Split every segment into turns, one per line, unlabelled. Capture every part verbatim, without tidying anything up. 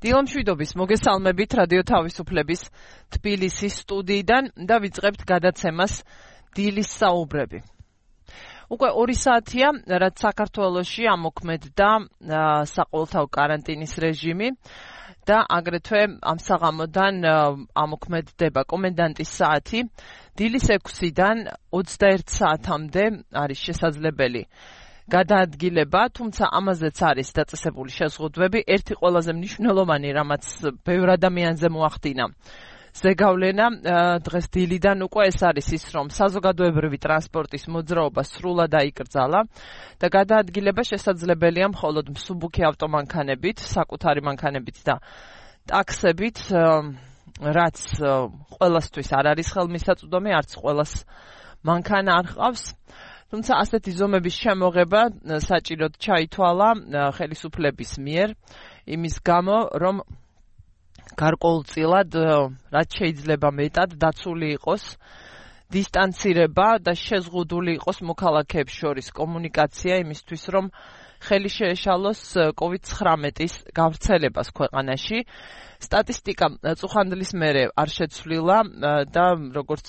დილამშვიდობის მოგესალმებით რადიო თავისუფლების თბილისის სტუდიიდან და ვიწყებთ გადაცემას დილის საუბრები. უკვე ორი საათია, რაც საქართველოში ამოქმედდა საყოველთაო კარანტინის რეჟიმი და აგრეთვე ამ საღამოდან ამოქმედდება კომენდანტის საათი. დილის ექვსიდან ოცდაერთ საათამდე არის შესაძლებელი გადაადგილება, თუმცა ამაზეც არის დაწესებული შეზღუდვები. ერთი ყველაზე მნიშვნელოვანი, რამაც ბევრ ადამიანზე მოახდინა ზეგავლენა დღეს დილიდან უკვე ეს არის ის, რომ საზოგადოებრივი ტრანსპორტის მოძრაობა სრულად აიკრძალა და გადაადგილება შესაძლებელია მხოლოდ მსუბუქი ავტომანქანებით, საკუთარი მანქანებით და ტაქსებით, რაც ყველასთვის არ არის ხელმისაწვდომი, არც ყველას მანქანა არ ჰყავს. თუმცა ასეთი ზომების შემოღება საჭიროდ ჩაითვალა ხელისუფლების მიერ, იმის გამო, რომ გარკვეულწილად რაც შეიძლება მეტად დაცული იყოს დისტანცირება და შეზღუდული იყოს მოქალაქეებს შორის კომუნიკაცია იმისთვის, რომ ხელი შეეშალოს კოვიდ ცხრამეტის გავრცელებას ქვეყანაში. სტატისტიკა წუხანდლის მერე არ შეცვლილა და როგორც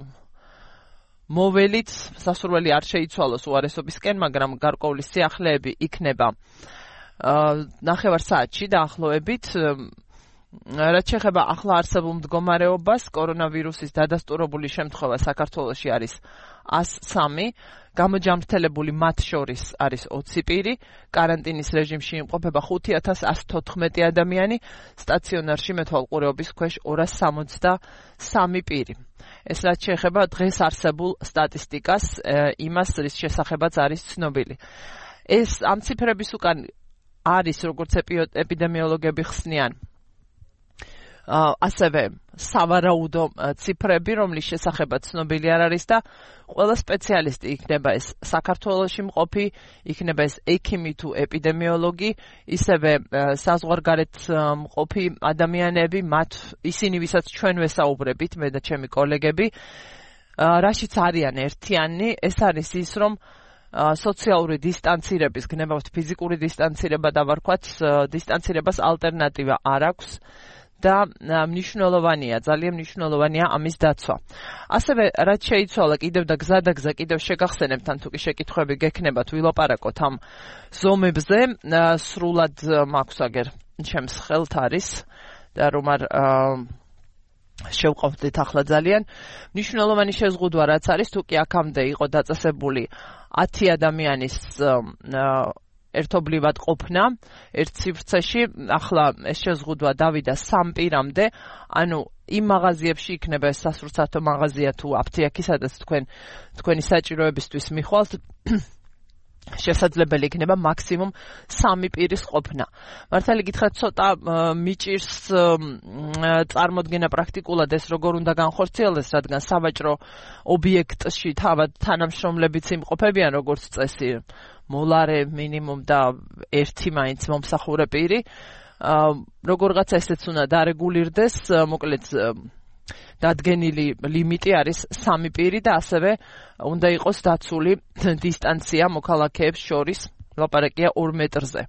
მოველით სასურველი არ შეიცვალოს უარესობისკენ, მაგრამ გარკვეული სიახლეები იქნება ნახევარ საათში დაახლოებით. რაც შეეხება ახლა არსებულ მდგომარეობას, კორონავირუსის დადასტურებული შემთხვევა საქართველოში არის ას სამი, გამოჯამრთელებული მათ შორის არის ოცი პირი, კარანტინის რეჟიმში იმყოფება ხუთი ათას ათს თოთხმეტი ადამიანი, სტაციონარში მეთვალყურეობის ქვეშ ორას სამოცდასამი პირი. ეს რაც შეეხება დღეს არსებულ სტატისტიკას, იმას რის შესახებაც არის ცნობილი. ეს ამ ციფრების უკან არის, როგორც ეპიდემიოლოგები ხსნიან, ასევე სავარაუდო ციფრები, რომლის შესახებაც ცნობილი არ არის და ყველა სპეციალისტი, იქნება ეს საქართველოში მყოფი, იქნება ეს ექიმი თუ ეპიდემიოლოგი, ისევე საზღვარგარეთ მყოფი ადამიანები, მათ ისინი, ვისაც ჩვენ ვესაუბრებით, მე და ჩემი კოლეგები, რაშიც არიან ერთიანი, ეს არის ის, რომ სოციალური დისტანცირების, გნებავთ ფიზიკური დისტანცირება და ვარქვათ, დისტანცირებას ალტერნატივა არ აქვს. და მნიშვნელოვანია, ძალიან მნიშვნელოვანია ამის დაცვა. ასევე რაც შეიცვალა კიდევ და გზა და გზა კიდევ შეგახსენებთ, ან თუ კი შეკითხვები გექნებათ, ვილაპარაკოთ ამ ზომებზე, სრულად მაქვს აგერ ჩემს ხელთ არის და რომ არ შევყავდეთ ახლა ძალიან. მნიშვნელოვანი შეზღუდვა რაც არის, თუ კი აქამდე იყო დაწესებული ათი ადამიანის ერთობლივად ყოფნა ერთ სივრცეში, ახლა ეს შეზღუდვა დავიდა სამ პირამდე, ანუ იმ მაღაზიებში იქნება ეს სასურსათო მაღაზია თუ აფთიაქი, სადაც თქვენ თქვენი საჭიროებისთვის მიხვალთ, შესაძლებელი იქნება მაქსიმუმ სამი პირის ყოფნა. მართალი გითხრათ, ცოტა მიჭირს წარმოდგენა პრაქტიკულად ეს როგორ უნდა განხორციელდეს, რადგან სავაჭრო ობიექტში თავად თანამშრომლებიც იმყოფებიან როგორც წესი, მოლარე მინიმუმ და ერთი მაინც მომსახურე პირი. როგორღაც ესეც უნდა დარეგულირდეს, მოკლედ დადგენილი ლიმიტი არის სამი პირი და ასევე უნდა იყოს დაცული დისტანცია მოქალაქეებს შორის, ლაპარაკია ორ მეტრზე.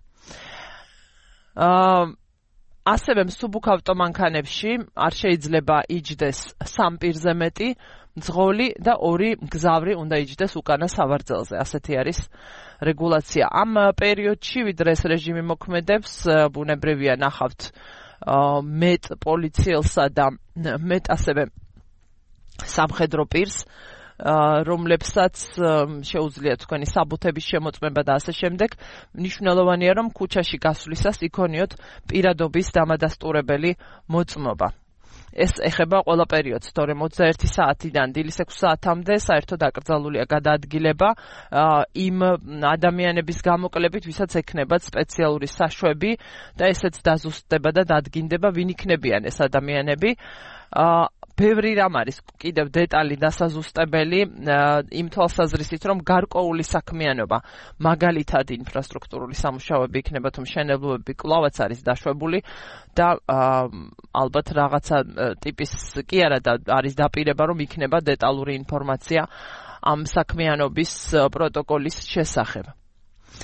ასევე მსუბუქ ავტომანქანებში არ შეიძლება იჯდეს სამ პირზე მეტი მძღოლი და ორი მგზავრი უნდა იჯდეს უკანა სავარძელზე. ასეთი არის რეგულაცია. ამ პერიოდში, ვიდრე ეს რეჟიმი მოქმედებს, ბუნებრივია ნახავთ მეტ პოლიციელსა და მეტ ასევე სამხედრო პირს, რომლებსაც შეუძლიათ თქვენი საბუთების შემოწმება და ასე შემდეგ. მნიშვნელოვანია, რომ ქუჩაში გასვლისას იქონიოთ პირადობის დამადასტურებელი მოწმობა. ეს ეხება ყველა პერიოდს, თორემ ოცდაერთი საათიდან დილის ექვსი საათამდე საერთოდ აკრძალულია გადაადგილება იმ ადამიანების გამოკლებით, ვისაც ექნებათ სპეციალური საშვები და ესეც დაზუსტდება და დადგინდება, ვინ იქნებიან ეს ადამიანები. ბევრი რამ არის კიდევ დეტალი დასაზუსტებელი იმ თვალსაზრისით, რომ გარკვეული საქმიანობა, მაგალითად ინფრასტრუქტურული სამუშაოები იქნება თუ მშენებლობები კვლავაც არის დაშვებული და ალბათ რაღაცა ტიპის კი არა და არის დაპირება, რომ იქნება დეტალური ინფორმაცია ამ საქმიანობის პროტოკოლის შესახებ.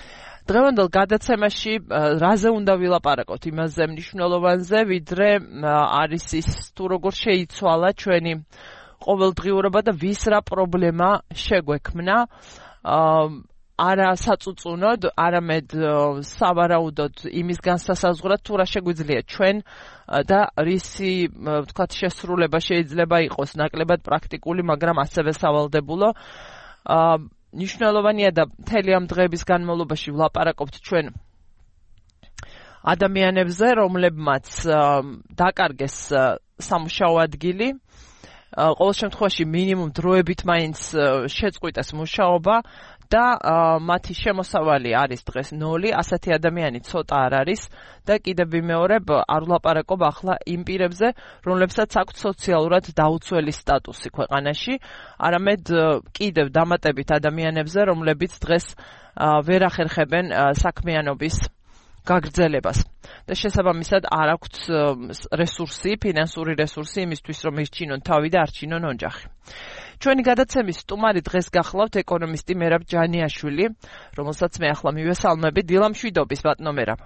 დღევანდელ გადაცემაში რაზე უნდა ვილაპარაკოთ, იმაზე მნიშვნელოვანზე, ვიდრე არის ის თუ როგორ შეიცვალა ჩვენი ყოველდღიურობა და ვის რა პრობლემა შეგვექმნა არა საწუწუნოდ, არამედ სავარაუდოდ იმის განსასაზღვრად თუ რა შეგვიძლია ჩვენ და რისი ვთქვათ შესრულება შეიძლება იყოს ნაკლებად პრაქტიკული, მაგრამ ასევე სავალდებულო. Მნიშვნელოვანია და მთელი ამ დღეების განმავლობაში ვლაპარაკობთ ჩვენ ადამიანებზე, რომლებმაც დაკარგეს სამუშაო ადგილი, ყოველ შემთხვევაში მინიმუმ დროებით მაინც შეწყვიტეს მუშაობა და მათი შემოსავალი არის დღეს ნოლი, ასეთი ადამიანი ცოტა არ არის და კიდევ ვიმეორებ, არ ვლაპარაკობ ახლა იმ პირებზე, რომლებსაც აქვთ სოციალურად დაუცველი სტატუსი ქვეყანაში, არამედ კიდევ დამატებით ადამიანებზე, რომლებიც დღეს ვერ ახერხებენ საქმიანობის გაგრძელებას და შესაბამისად არ აქვთ რესურსი, ფინანსური რესურსი იმისთვის, რომ ირჩინონ თავი და არჩინონ ოჯახი. ჩვენი გადაცემის სტუმარი დღეს გახლავთ ეკონომისტი მერაბ ჯანიაშვილი, რომელსაც მე ახლა მივესალმები. დილა მშვიდობის, ბატონო მერაბ.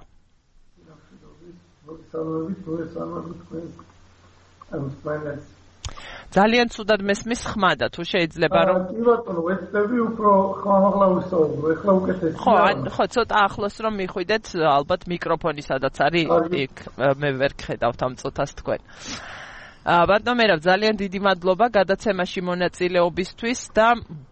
ძალიან ცუდად მესმის ხმა და თუ შეიძლება რომ
კი ბატონო, ვეცდები უფრო ხმამაღლა ვისაუბრო, ეხლა უკეთესია.
ხო, ხო, ცოტა ახლოს რომ მიხვიდეთ, ალბათ მიკროფონი სადაც არის, იქ მე ვერ გხედავთ ამ წუთას თქვენ. ბატონო მერაბ, ძალიან დიდი მადლობა გადაცემაში მონაწილეობისთვის და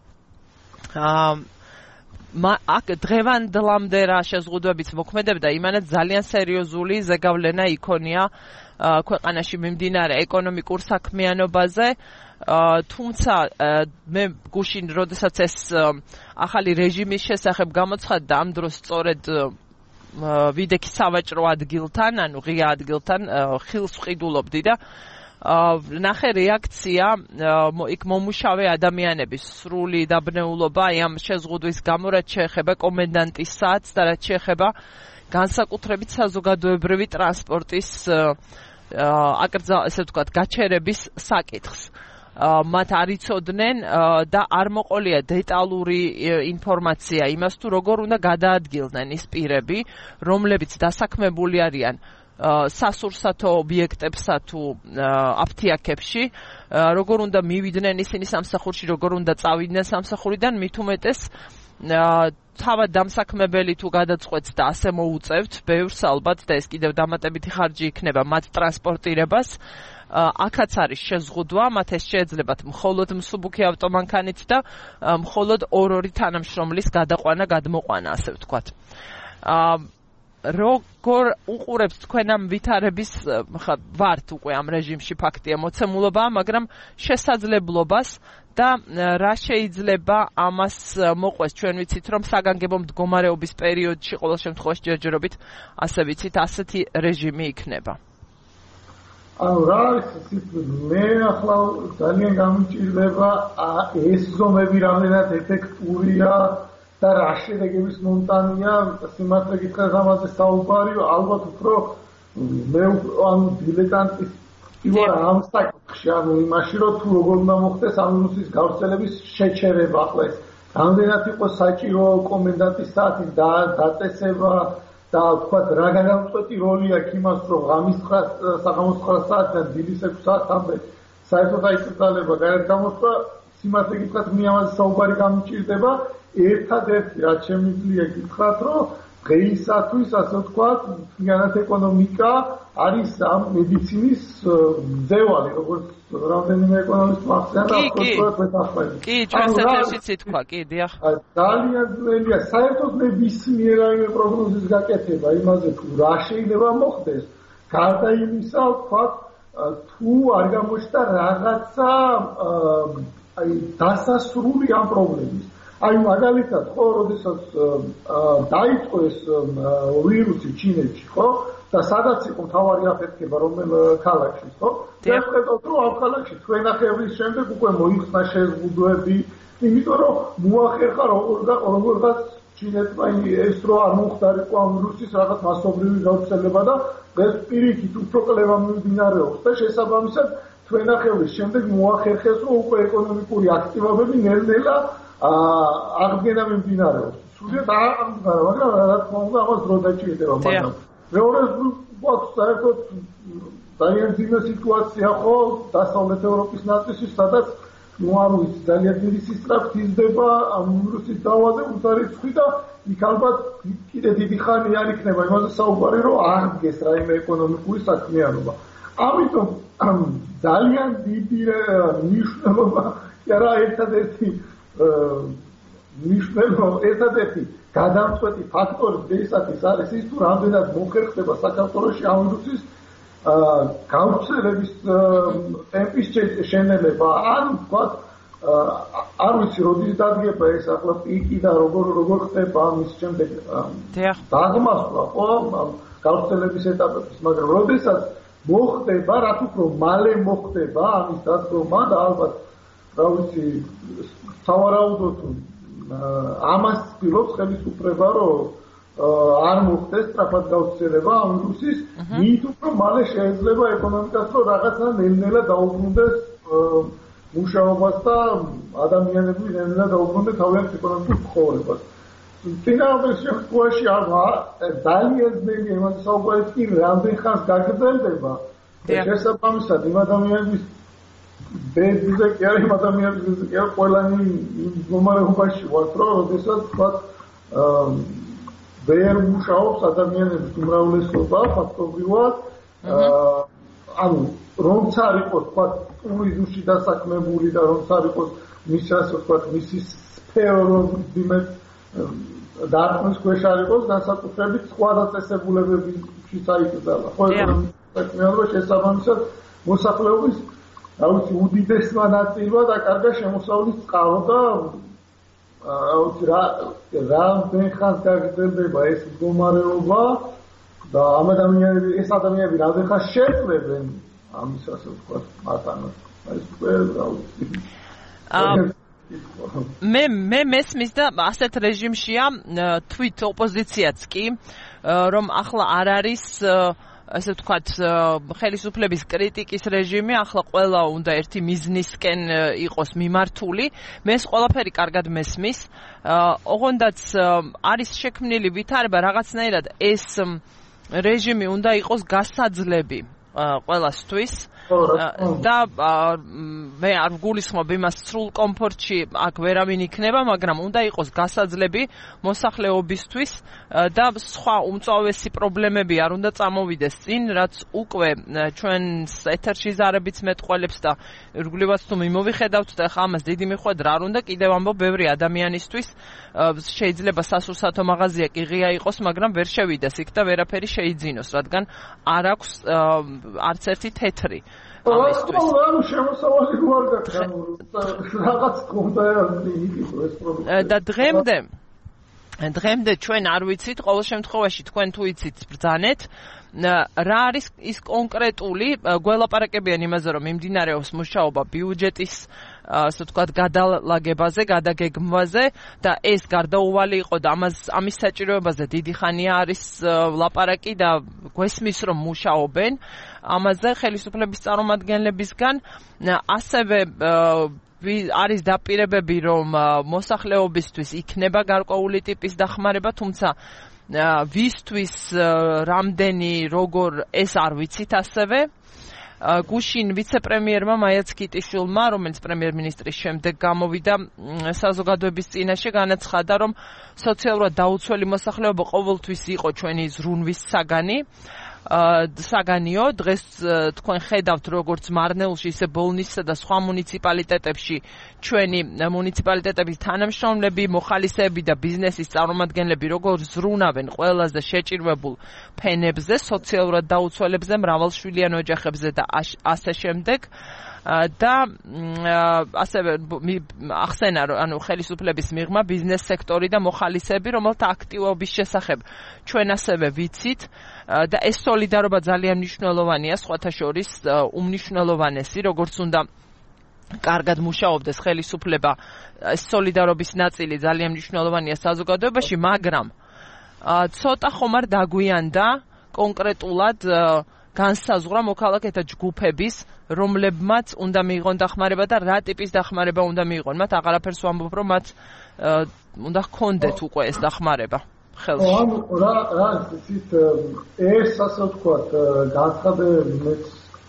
აქ დღევანდლამდე რა შეზღუდვებით მოქმედებდა, იმანაც ძალიან სერიოზული ზეგავლენა იქონია ქვეყანაში მიმდინარე ეკონომიკურ საქმიანობაზე, თუმცა მე გუშინ როდესაც ეს ახალი რეჟიმის შესახებ გამოცხადდა, ამ დროს სწორედ ვიდექი სავაჭრო ადგილთან, ანუ ღია ადგილთან ხილს ვყიდულობდი და ნახე რეაქცია იქ მომუშავე ადამიანების სრული დაბნეულობა აი ამ შეზღუდვის გამო, რაც შეეხება კომენდანტის საათს და რაც შეეხება განსაკუთრებით საზოგადოებრივი ტრანსპორტის აკრძალ, ესე ვთქვათ, გაჩერების საკითხს. მათ არ იცოდნენ და არ მოყოლია დეტალური ინფორმაცია იმას თუ როგორ უნდა გადაადგილდნენ ის პირები, რომლებიც დასაქმებული არიან სასურსათო ობიექტებსა თუ აფთიაქებში, როგორ უნდა მივიდნენ ისინი სამსახურში, როგორ უნდა წავიდნენ სამსახურიდან, მით უმეტეს თავად დამსაქმებელი თუ გადაწყვეტს და ასე მოუწევთ ბევრს ალბათ და ეს კიდევ დამატებითი ხარჯი იქნება მათ ტრანსპორტირებას. აქაც არის შეზღუდვა, მათ ეს შეეძლებათ მხოლოდ მსუბუქი ავტომანქანით და მხოლოდ ორ-ორი თანამშრომლის გადაყვანა, გადმოყვანა, ასე ვთქვათ. როგორ უყურებთ თქვენ ამ ვითარების, ვართ უკვე ამ რეჟიმში ფაქტია მოცემულობა, მაგრამ შესაძლებლობას და რა შეიძლება ამას მოყვეს, ჩვენ ვიცით რომ საგანგებო მდგომარეობის პერიოდში ყოველ შემთხვევაში ჯერჯერობით ასე ვიცით ასეთი რეჟიმი იქნება.
ანუ რა არის მე ახლა ძალიან გამიჭირდება ეს ზომები რამდენად ეფექტურია და რა შედეგების მომტანია, სიმართლე გითხრათ ამაზე საუბარი, ალბათ უფრო მე ანუ დილეტანტის ვარ ამ საკითხში, ანუ იმაში რომ თუ როგორ უნდა მოხდეს ამ ვირუსის გავრცელების შეჩერება, ახლა ეს რამდენად იყოს საჭირო კომენდანტის საათის დაწესება და თქვა რა განმწყვეტი როლი აქვს იმას, რომ ღამის საღამოს ცხრა საათიდან დილის ექვსი საათამდე საერთოდ აიკრძალება გადამოსვლა, სიმართლე გითხრათ მე ამაზე საუბარი გამიჭირდება. ერთადერთი რაც შემიძლია გითხრათ, რომ დღეისათვის ასე ვთქვათ, მთლიანად ეკონომიკა არის ამ მედიცინის მძევალი, როგორც რამდენიმე ეკონომისტმა ახსენა, აბსოლუტურად მეთანხმები.
კი, ჩვენს ეთერშიც ითქვა, კი, დიახ.
ძალიან ძნელია, საერთოდ ნებისმიერ რაიმე პროგნოზის გაკეთება იმაზე, თუ რა შეიძლება მოხდეს, გარდა იმისა, ვთქვათ, თუ არ გამოჩნდა რაღაცა აი დასასრული ამ პრობლემის. აი მაგალითად, ხო, როდესაც დაიწყო ეს ვირუსი ჩინეთში, ხო, და სადაც იყო მთავარი აფეთქება, რომელ ქალაქში, ხო? და ხედავთ, რომ ამ ქალაქში ჩვენახევრის შემდეგ უკვე მოიხსნა შეზღუდვები, იმიტომ რომ მოახერხა როგორ და როგორღაც ჩინეთმა ეს რო არ მომხდარიყო ამ ვირუსის რაღაც მასობრივი გავრცელება და ეს პირიქით უფრო კლევა მიმდინარეობს და შესაბამისად ჩვენახევრის შემდეგ მოახერხეს, რომ უკვე ეკონომიკური აქტივობები ნელ-ნელა აღდგენა მიმდინარეობს. სულია დაამდგარა, მაგრამ რა თქმა უნდა ამას დრო დაჭირდება, მაგრამ მეორე გვაქვს საერთოდ ძალიან ძიმე სიტუაცია ხო დასავლეთ ევროპის ნაწილში, სადაც ну არ ვიცი ძალიან დიდი სისწრაფით იზრდება ამ ვირუსის დაავადების უძარიცხვი და იქ ალბათ კიდე დიდი ხანი არ იქნება იმაზე საუბარი რომ აღდგეს რაიმე ეკონომიკური საქმიანობა. ამიტომ ძალიან დიდი მნიშვნელობა არა ერთადერთი მნიშვნელობა ერთადერთი გადამწყვეტი ფაქტორი დღეისათვის არის ის თუ რამდენად მოხერხდება საქართველოში ამ ვირუსის გავრცელების ტემპის შენელება ან ვთქვათ არ ვიცი როდის დადგება ეს ახლა პიკი და როგორ როგორ ხდება ამის შემდეგ დაღმასვლა ხო გავრცელების ეტაპების მაგრამ როდესაც მოხდება რაც უფრო მალე მოხდება ამის დადგომა და ალბათ რა ვიცი სავარაუდოდ ამას ცდილობს ხელისუფლება რომ არ მოხდეს სწრაფად გავრცელება ამ ვირუსის, მით უფრო მალე შეიძლება ეკონომიკას რომ რაღაცა ნელ-ნელა დაუბრუნდეს მუშაობას და ადამიანები ნელ-ნელა დაუბრუნდეს თავიანთ ეკონომიკურ ცხოვრებას. წინააღმდეგ შემთხვევაში ძალიან ძნელია იმაზე საუბარი კი რამდენ ხანს გაგრძელდება. შესაბამისად იმ ადამიანების ბედზე კი არა იმ ადამიანების ბედზე კი არა ყველანი მდგომარეობაში ვართ რომ როდესაც თქვა ვერ მუშაობს ადამიანების უმრავლესობა ფაქტობრივად ანუ რომც არ იყოს თქვა ტურიზმში დასაქმებული და რომც არ იყოს მისი ასე ვთქვათ მისი სფერო რომ ძიმეთ დარტყმის ქვეშ არ იყოს განსაკუთრებით სხვა დაწესებულებებში წაიკრძალა ხო ეკონომიკა შესაბამისად მოსახლეობის რა ვიცი უდიდესმა ნაწილმა დაკარგა შემოსავლის წყარო და აუცი რა რამდენ ხანს გაგრძელდება ეს მდგომარეობა და ამ ადამიანები ეს ადამიანები რამდენ ხანს შეწლებენ ამის ასე ვთქვათ მათანაც ეს უკვე რა ვიცი
მე მე მესმის და ასეთ რეჟიმშია თვით ოპოზიციაც კი რომ ახლა არ არის ასე ვთქვათ ხელისუფლების კრიტიკის რეჟიმი ახლა ყველა უნდა ერთი მიზნისკენ იყოს მიმართული მე ეს ყველაფერი კარგად მესმის ოღონდაც არის შექმნილი ვითარება რაღაცნაირად ეს რეჟიმი უნდა იყოს გასაძლები ყველასთვის და მე არ ვგულისხმობ იმას სრულ კომფორტში აქ ვერავინ იქნება მაგრამ უნდა იყოს გასაძლები მოსახლეობისთვის და სხვა უმწვავესი პრობლემები არ უნდა წამოვიდეს წინ რაც უკვე ჩვენს ეთერში ზარებიც მეტყველებს და ირგვლივაც თუ მიმოვიხედავთ და ხა ამას დიდი მიხვედრა არ უნდა კიდევ ამბობ ბევრი ადამიანისთვის შეიძლება სასურსათო მაღაზია კი ღია იყოს მაგრამ ვერ შევიდეს იქ და ვერაფერი შეიძინოს რადგან არ აქვს არც ერთი თეთრი
ამისთვის. ანუ შემოსავალი გვარ გაქვს რაღაც კონდა ის პრობლემა.
და დღემდე დღემდე ჩვენ არ ვიცით ყოველ შემთხვევაში თქვენ თუ იცით ბრძანეთ რა არის ის კონკრეტული გველაპარაკებიან იმაზე რომ მიმდინარეობს მუშაობა ბიუჯეტის ასე ვთქვათ გადალაგებაზე, გადაგეგმვაზე და ეს გარდაუვალი იყო და ამას ამის საჭიროებაზე დიდი ხანია არის ლაპარაკი და გვესმის რომ მუშაობენ ამაზე ხელისუფლების წარმომადგენლებისგან ასევე არის დაპირებები რომ მოსახლეობისთვის იქნება გარკვეული ტიპის დახმარება თუმცა ვისთვის რამდენი როგორ ეს არ ვიცით ასევე გუშინ ვიცე-პრემიერმა მაიაც კიტიშვილმა, რომელიც პრემიერ-მინისტრის შემდეგ გამოვიდა საზოგადოების წინაშე განაცხადა, რომ სოციალურად დაუცველი მოსახლეობა ყოველთვის იყო ჩვენი ზრუნვის საგანი. საგანიო დღეს თქვენ ხედავთ როგორც მარნეულში ისე ბოლნისსა და სხვა მუნიციპალიტეტებში ჩვენი მუნიციპალიტეტების თანამშრომლები, მოხალისეები და ბიზნესის წარმომადგენლები როგორ ზრუნავენ ყველაზე შეჭირვებულ ფენებზე, სოციალურად დაუცველებზე, მრავალშვილიან ოჯახებზე და ასე შემდეგ. და ასევე ახსენა ანუ ხელისუფლების მიღმა ბიზნეს სექტორი და მოხალისეები რომელთა აქტივობის შესახებ ჩვენ ასევე ვიცით და ეს სოლიდარობა ძალიან მნიშვნელოვანია სხვათა შორის უმნიშვნელოვანესი როგორც უნდა კარგად მუშაობდეს ხელისუფლება ეს სოლიდარობის ნაწილი ძალიან მნიშვნელოვანია საზოგადოებაში მაგრამ ცოტა ხომ არ დაგვიანდა კონკრეტულად განსაზღვრა მოქალაქეთა ჯგუფების, რომლებმაც უნდა მიიღონ დახმარება და რა ტიპის დახმარება უნდა მიიღონ. მათ აღარაფერს ვამბობ, რომ მათ უნდა ჰქონდეთ უკვე ეს დახმარება ხელში.
ანუ რა რა ისიც ეს ასე ვთქვათ, განცხადებები მეც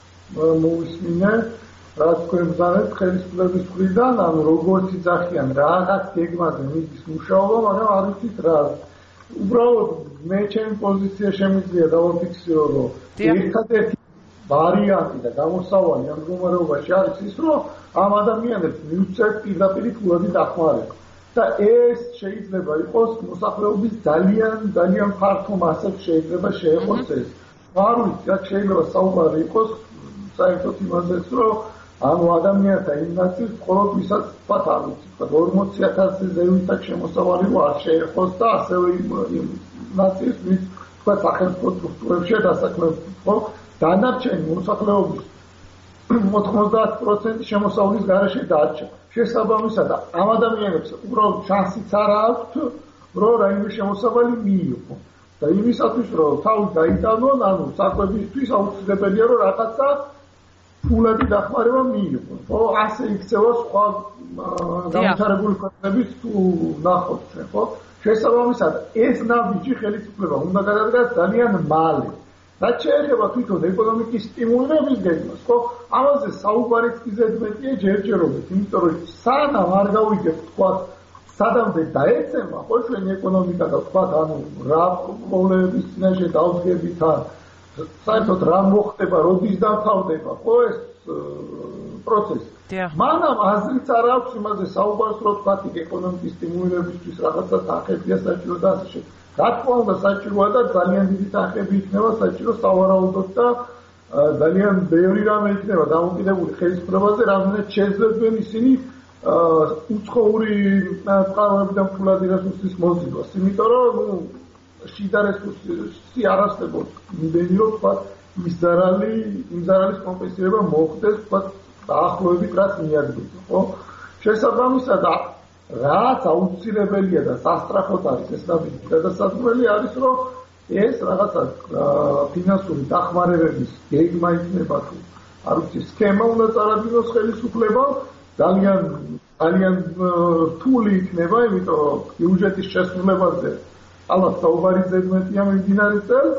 მოусმინე, რაც თქვენ ბრძანებთ ხელისუფლების მხრიდან, ანუ როგორც იძახიან რაღაც გეგმაზე მიდის მუშაობა, მაგრამ არ ვიცით რა. უბრალოდ მე ჩემი პოზიცია შემიძლია დავაფიქსირო, რომ ერთადერთი ვარიანტი და გამოსავალი ამ მდგომარეობაში არის ის, რომ ამ ადამიანებს მიუწევთ პირდაპირ ფულადი დახმარება. და ეს შეიძლება იყოს მოსახლეობის ძალიან ძალიან ფართო მასებს შეიძლება შეეხოს ეს. არ ვიცი, რა შეიძლება საუბარი იყოს საერთოდ იმაზეც, რომ ანუ ადამიანთა იმ ნაწილს მხოლოდ ვისაც თქვათ არ ვიცი, თქვათ ორმოცი ათასზე ზევითაც შემოსავალი არ შეეხოს და ასევე იმ ნაწილს ვის თქვათ სახელმწიფო სტრუქტურებში დასაქმებთ, ხო? დანარჩენი მოსახლეობის ოთხმოცდაათი პროცენტი შემოსავლის გარეშე დარჩა. შესაბამისად, ამ ადამიანებს უბრალოდ შანსიც არ აქვთ, რომ რაიმე შემოსავალი მიიღო. და იმისათვის, რომ თავი დაიტანონ, ანუ საკვებისთვის აუცილებელია, რომ რაღაცა ფულადი დახმარება მიიღონ. ხო, ასე იქცევა სხვა განვითარებული ქვეყნების თუ ნახოთ, ხო? შესაბამისად, ეს ნაბიჯი ხელისუფლება უნდა გადადგას ძალიან მალე. რაც შეეხება თვითონ ეკონომიკის სტიმულირების გეგმას, ხო? ამაზე საუბარიც კი ზედმეტია ჯერჯერობით, იმიტომ რომ სანამ არ გავიგებთ, თქვათ, სადამდე დაეცემა, ხო, ჩვენი ეკონომიკა და თქვათ, ანუ რა პრობლემების წინაშე დავდგებით ან საერთოდ რა მოხდება, როდის დამთავრდება, ხო, ეს პროცესი. მანამ აზრიც არ აქვს იმაზე საუბარს, რომ თქვათ, ეკონომიკის სტიმულირებისთვის რაღაცა თანხებია საჭირო და ასე შემდეგ. რა თქმა უნდა, საჭიროა და ძალიან დიდი თანხები იქნება საჭირო სავარაუდოდ და ძალიან ბევრი რამე იქნება დამოკიდებული ხელისუფლებაზე, რამდენად შეძლებენ ისინი უცხოური წყაროებიდან ფულადი რესურსის მოზიდვას. იმიტომ რომ ნუ შიდა რესურსი არ არსებობს. იმდენი რომ თქვა ის ზარალი, იმ ზარალის კომპენსირება მოხდეს, თქვა დაახლოებით რაც მიაგდოს, ხო? შესაბამისად რაც აუცილებელია და სასტრახოდ არის ეს ნაბიჯი გადასაწყვეტი არის, რომ ეს რაღაცა ფინანსური დახმარებების გეგმა იქნება თუ არ ვიცი სქემა უნდა წარადგინოს ხელისუფლება, ძალიან ძალიან რთული იქნება, იმიტომ რომ ბიუჯეტის შესრულებაზე ალბათ საუბარი ზედმეტია მიმდინარე წელს.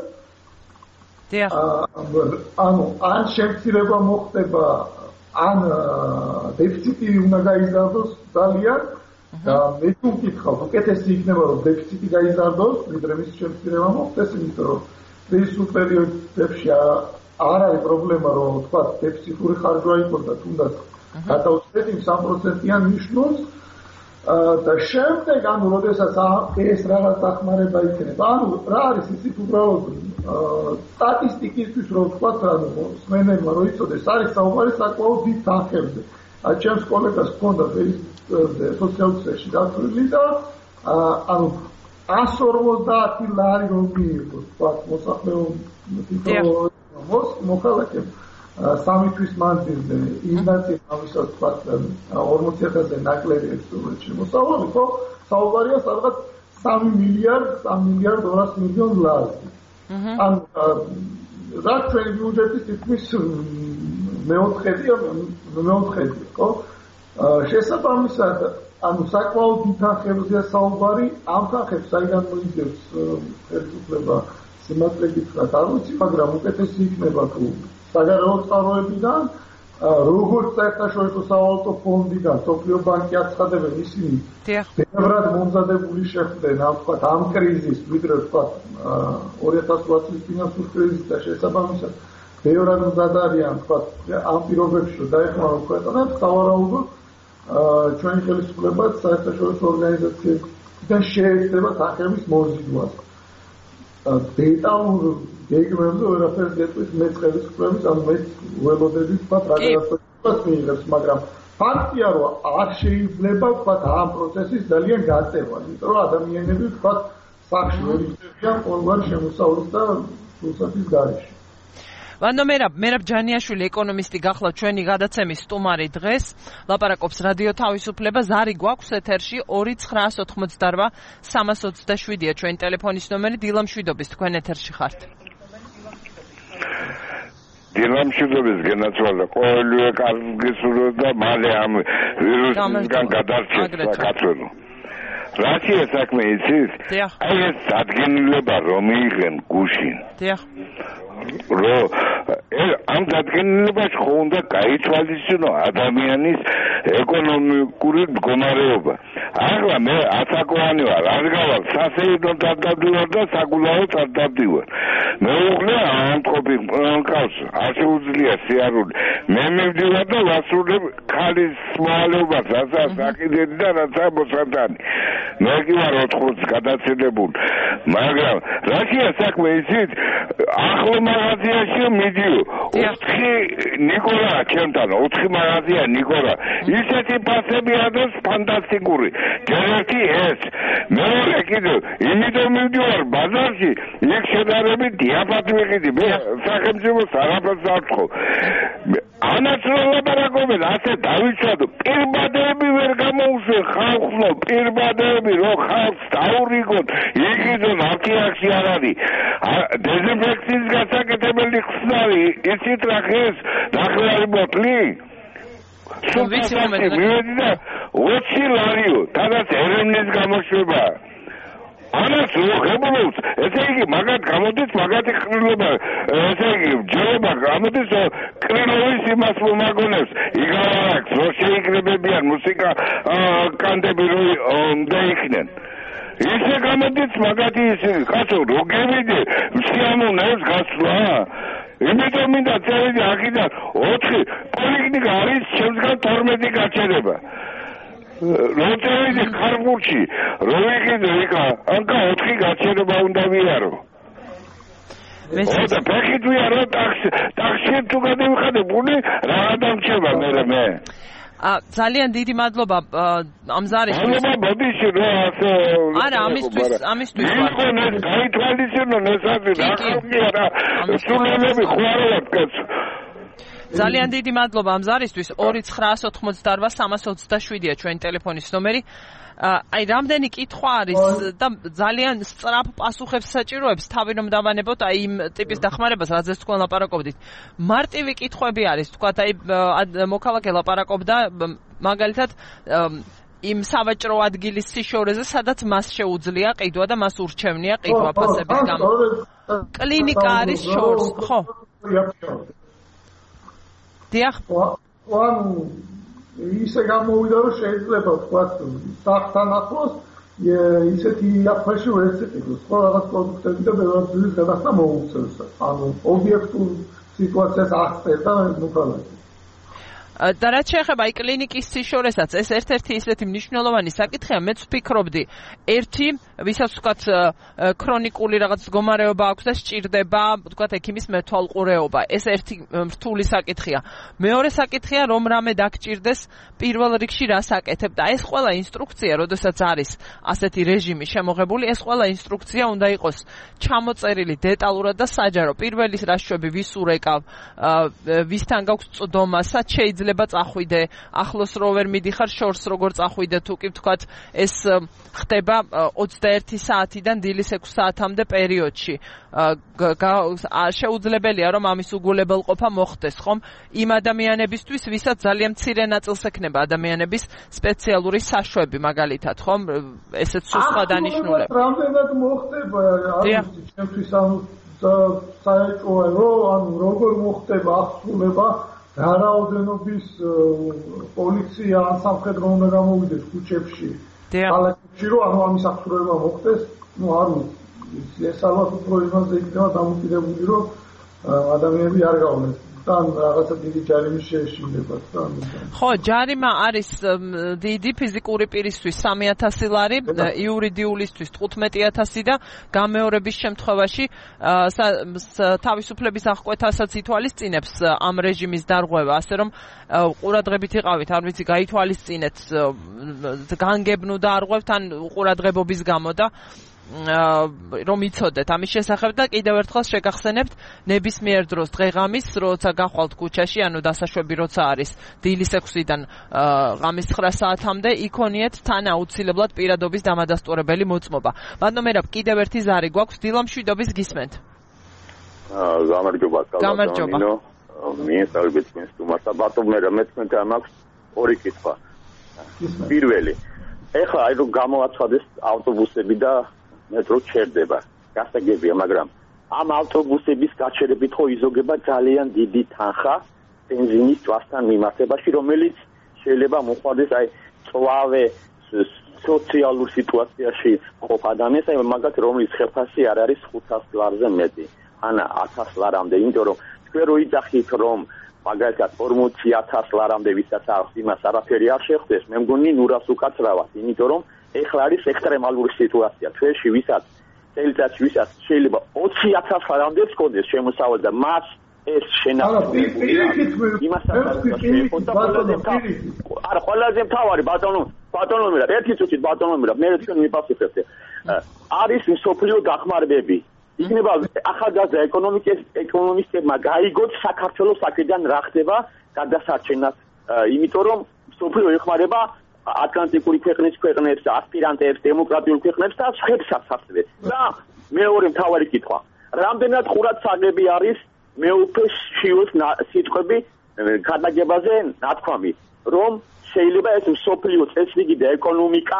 ანუ ან შემცირება მოხდება, ან დეფიციტი უნდა გაიზარდოს ძალიან. და მე თუ ვკითხავ, უკეთესი იქნება რომ დეფიციტი გაიზარდოს, ვიდრე მის შემცირება მოხდეს, იმიტომ რომ კრიზისურ პერიოდებში არ არის პრობლემა, რომ თქვა დეფიციტური ხარჯვა იყოს და თუნდაც გადაუწყვეტ იმ სამ პროცენტიან ნიშნულს და შემდეგ, ანუ როდესაც ეს რაღაც დახმარება იქნება, ანუ რა არის ისიც უბრალოდ სტატისტიკისთვის რომ თქვა, ანუ სმენელმა რომ იცოდეს, არის საუბარი საკმაოდ დიდ თანხებზე. ჩემს კოლეგას ჰქონდა სოციალურში დაწვრილი და ანუ εκατს ორმოცდაათი ლარი რომ მიიღოს, თქვა მოსახლეობის მოქალაქემ სამი თვის მანძილზე იმ ნაწილ ამისაც თქვა ორმოცი ათასზე ნაკლები ექსპერტი მოსავალი, ხო? საუბარია სადღაც სამი მილიარდ, სამი მილიარდ ორასი მილიონ ლარზე. ანუ რა ჩვენი ბიუჯეტის თითქმის მეოთხედია, მეოთხედია, ხო? შესაბამისად, ანუ საკმაოდ დიდ თანხებზეა საუბარი, ამ თანხებს საიდან მოიძებს ხელისუფლება სიმართლე გითხრათ, არ ვიცი, მაგრამ უკეთესი იქნება თუ საგარეო წყაროებიდან, როგორც საერთაშორისო სავალუტო ფონდიდან, სოფლიო ბანკი აცხადებენ, ისინი ბევრად მომზადებული შეხვდნენ ამ თქვა ამ კრიზისს, ვიდრე თქვა ორი ათას ოთხ წლის ფინანსურ კრიზისს და შესაბამისად ბევრად მზად არიან თქვა ამ პირობებში რომ დაეხმაროს ქვეყნებს, სავარაუდოდ ჩვენი ხელისუფლებაც საერთაშორისო ორგანიზაციებიდან შეეცდება თანხების მოზიდვას. დეტალურ გეგმებზე ვერაფერს გეტყვის მეც ხელისუფლების, ანუ მეც ველოდები თქვა რა გადაწყვეტილებას მიიღებს, მაგრამ ფაქტია რომ არ შეიძლება თქვა ამ პროცესის ძალიან გაწევა, იმიტომ რომ ადამიანები თქვა სახში ვერ იქნებიან ყოველგვარი შემოსავლის და რუსეთის გარეშე.
ვანდო მერაბ, მერაბ ჯანიაშვილი ეკონომისტი გახლავთ ჩვენი გადაცემის სტუმარი დღეს. ლაპარაკობს რადიო თავისუფლება, ზარი გვაქვს ეთერში ორი ცხრაას ოთხმოცდარვა სამას ოცდაშვიდია ჩვენი ტელეფონის ნომერი. დილამშვიდობის, თქვენ ეთერში ხართ.
დილამშვიდობის გენაცვალა ყოველივე კარგის სურვილი და მალე ამ ვირუსისგან გადარჩეს საქართველო. რაშია საქმე იცით? აი ეს დადგენილება რომ მიიღენ გუშინ.
დიახ.
რო ამ დადგენილებაში ხო უნდა გაითვალისწინო ადამიანის ეკონომიკური მდგომარეობა. ახლა მე ასაკოვანი ვარ, არ გავალ სასეირნო დადავდივარ და საგულაო დადავდივარ. მეუღლე ამყოფი მყავს, არ შეუძლია სიარული. მე მივდივარ და ვასრულებ ქალის მოვალეობას, რაცა საკიდეთი და რაცა მოსატანი. მე კი ვარ ოთხ წუთს გადაცილებული. მაგრამ რაშია საქმე იცით? ახლო მაღაზიაში მიდიო. ოთხი ნიკოლა ჩემთან, ოთხი მაღაზია ნიკოლა. ისეთი ფასები არის ფანტასტიკური. ერთი ეს. მეორე კიდევ იმიტომ მივდივარ ბაზარში, იქ შედარებით დიაფად ვიყიდი. მე სახელმწიფოს არაფერს არ ვთხოვ. ანაც რომ ლაპარაკობენ, ასე დავიცვადო. პირბადები ვერ გამოუშვენ ხალხო, პირბადები რომ ხალხს დაურიგონ, იგიდონ აფთიაქში არ არის. დეზინფექციის გასაკეთებელი ხსნარი, ისიც რა ხეს, ნახევარი ბოთლი.
ვიცი მომენტ
მივედი და ოცი ლარიო, თანაც ერევნის გამოშვება. ანას უხებულობს, ესე იგი მაგათ გამოდის მაგათი ყრილობა, ესე იგი ჯერობა გამოდის ყრილობის იმას მომაგონებს, იგავარაკს, რომ შეიკრებებიან მუსიკა კანდები რომ დაიქნენ. ისე გამოდის მაგათი ისე, კაცო, რო გევიდე, სიამოვნებს გასვლა. იმიტომ მინდა წევიდი აქედან ოთხი, პოლიკლინიკა არის ჩემსგან თორმეტი გაჩერება. როწერედი ხარბურში, როიგიდე იქა, ანკა ოთხი გაჩერება უნდა ვიარო. ოდა ფეხით ვიარო ტაქსი, ტაქსი თუ გადავიხადებული, რა დამჩება მე მე.
ა ძალიან დიდი მადლობა ამ ზარისთვის.
მადლობა ბოდიში რა ასე.
არა, ამისთვის, ამისთვის ვარ.
იქონე გაითვალისწინო ნესაზი რა ხალხი არა. სულელები ხوارად კაცო.
ძალიან დიდი მადლობა ამ ზარისთვის. ორი ცხრაასი ოთხმოცდაოთხ სამას ოცდაშვიდია ჩვენი ტელეფონის ნომერი. აი რამდენი კითხვა არის და ძალიან სწრაფ პასუხებს საჭიროებს თავი რომ დავანებოთ აი იმ ტიპის დახმარებას რაზეც თქვენ ლაპარაკობდით. მარტივი კითხვები არის, თქვათ აი მოქალაქე ლაპარაკობდა მაგალითად იმ სავაჭრო ადგილის სიშორეზე, სადაც მას შეუძლია ყიდვა და მას ურჩევნია ყიდვა ფასების გამო. კლინიკა არის შორს, ხო? დიახ.
ისე გამოვიდა რომ შეიძლება თქვა სახთან ახლოს ისეთი იაფაში ვერცეტიკოს ხო რაღაც პროდუქტები და ბევრად გადახდა მოუწევს ანუ ობიექტურ სიტუაციას აღწერდა მოქალაქე
და რაც შეეხება აი კლინიკის სიშორესაც ეს ერთ-ერთი ისეთი მნიშვნელოვანი საკითხია მეც ვფიქრობდი ერთი ვისაც ვთქვათ ქრონიკული რაღაც მდგომარეობა აქვს და სჭირდება ვთქვათ ექიმის მეთვალყურეობა ეს ერთი რთული საკითხია მეორე საკითხია რომ რამე დაგჭირდეს პირველ რიგში რას აკეთებ და ეს ყველა ინსტრუქცია როდესაც არის ასეთი რეჟიმი შემოღებული ეს ყველა ინსტრუქცია უნდა იყოს ჩამოწერილი დეტალურად და საჯარო პირველის რა შვები ვის ურეკავ ვისთან გაქვს წვდომა სად შეიძლება წახვიდე ახლოს რო ვერ მიდიხარ შორს როგორ წახვიდე თუ კი ვთქვათ ეს ხდება ოცდაერთი საათიდან დილის ექვსი საათამდე პერიოდში შეუძლებელია რომ ამის უგულებელყოფა მოხდეს ხომ იმ ადამიანებისთვის ვისაც ძალიან მცირე ნაწილს ექნება ადამიანების სპეციალური საშვები მაგალითად ხომ ესეც სხვა დანიშნულება
რამდენად მოხდება ჩემთვის ანუ საერთოა რომ ანუ როგორ მოხდება აღსრულება რა რაოდენობის პოლიცია ან სამხედრო უნდა გამოვიდეს ქუჩებში ქალაქებში რომ ანუ ამის აღსრულება მოხდეს ну არ ვიცი ეს ალბათ უფრო იმაზე იქნება დამოკიდებული რომ ადამიანები არ გავნეს თან რაღაცა დიდი ჯარიმის შეშინდება თან
ხო ჯარიმა არის დიდი ფიზიკური პირისთვის სამი ათასი ლარი იურიდიულისთვის თხუთმეტი ათასი და გამეორების შემთხვევაში თავისუფლების აღკვეთასაც ითვალისწინებს ამ რეჟიმის დარღვევა ასე რომ ყურადღებით იყავით არ ვიცი გაითვალისწინეთ განგებნუ და არღვევთ ან ყურადღებობის გამო და რომ იცოდეთ ამის შესახებ და კიდევ ერთხელ შეგახსენებთ ნებისმიერ დროს დღეღამის როცა გახვალთ ქუჩაში ანუ დასაშვები როცა არის დილის ექვსიდან ღამის ცხრა საათამდე იქონიეთ თან აუცილებლად პირადობის დამადასტურებელი მოწმობა. ბატონო მერაბ კიდევ ერთი ზარი გვაქვს დილამშვიდობის გისმენთ.
გამარჯობა.
გამარჯობა.
მიესალმებით თქვენს სტუმარს და ბატონო მე მე თქვენთან მაქვს ორი კითხვა. პირველი, ეხლა აი რომ გამოაცხადეს ავტობუსები და მეტრო ჩერდება, გასაგებია, მაგრამ ამ ავტობუსების გაჩერებით ხო იზოგება ძალიან დიდი თანხა ბენზინის წვასთან მიმართებაში, რომელიც შეიძლება მოხდეს აი წვავე სოციალურ სიტუაციაში ყოფ ადამიანს, აი მაგათ რომლის ხელფასი არ არის ხუთას ლარზე მეტი, ან ათას ლარამდე, იმიტომ რომ თქვენ რო იძახით რომ მაგალითად ორმოცი ათას ლარამდე ვისაც აქვს იმას არაფერი არ შეხვდეს, მე მგონი ნურას უკაცრავად, იმიტომ რომ ეხლა არის ექსტრემალური სიტუაცია, ჩვენში ვისაც წელიწადში ვისაც შეიძლება ოცი ათას ლარამდე გქონდეს შემოსავალი და მას ეს შენახული იმასაც არ ყველაზე მთავარი ბატონო ბატონო მირა ერთი წუთით ბატონო მირა მე თქვენ მიპასუხებთ არის მსოფლიო დახმარებები იქნება ახალგაზრდა ეკონომიკის ეკონომისტებმა გაიგოთ საქართველოს აქედან რა ხდება გადასარჩენად იმიტომ რომ მსოფლიო ეხმარება ატლანტიკური ქვეყნის ქვეყნებს ასპირანტებს დემოკრატიულ ქვეყნებს და სხვებსაც ასევე და მეორე მთავარი კითხვა რამდენად ხურად საგები არის მეუფე შიოს სიტყვები გადაგებაზე ნათქვამი რომ შეიძლება ეს მსოფლიო წესრიგი და ეკონომიკა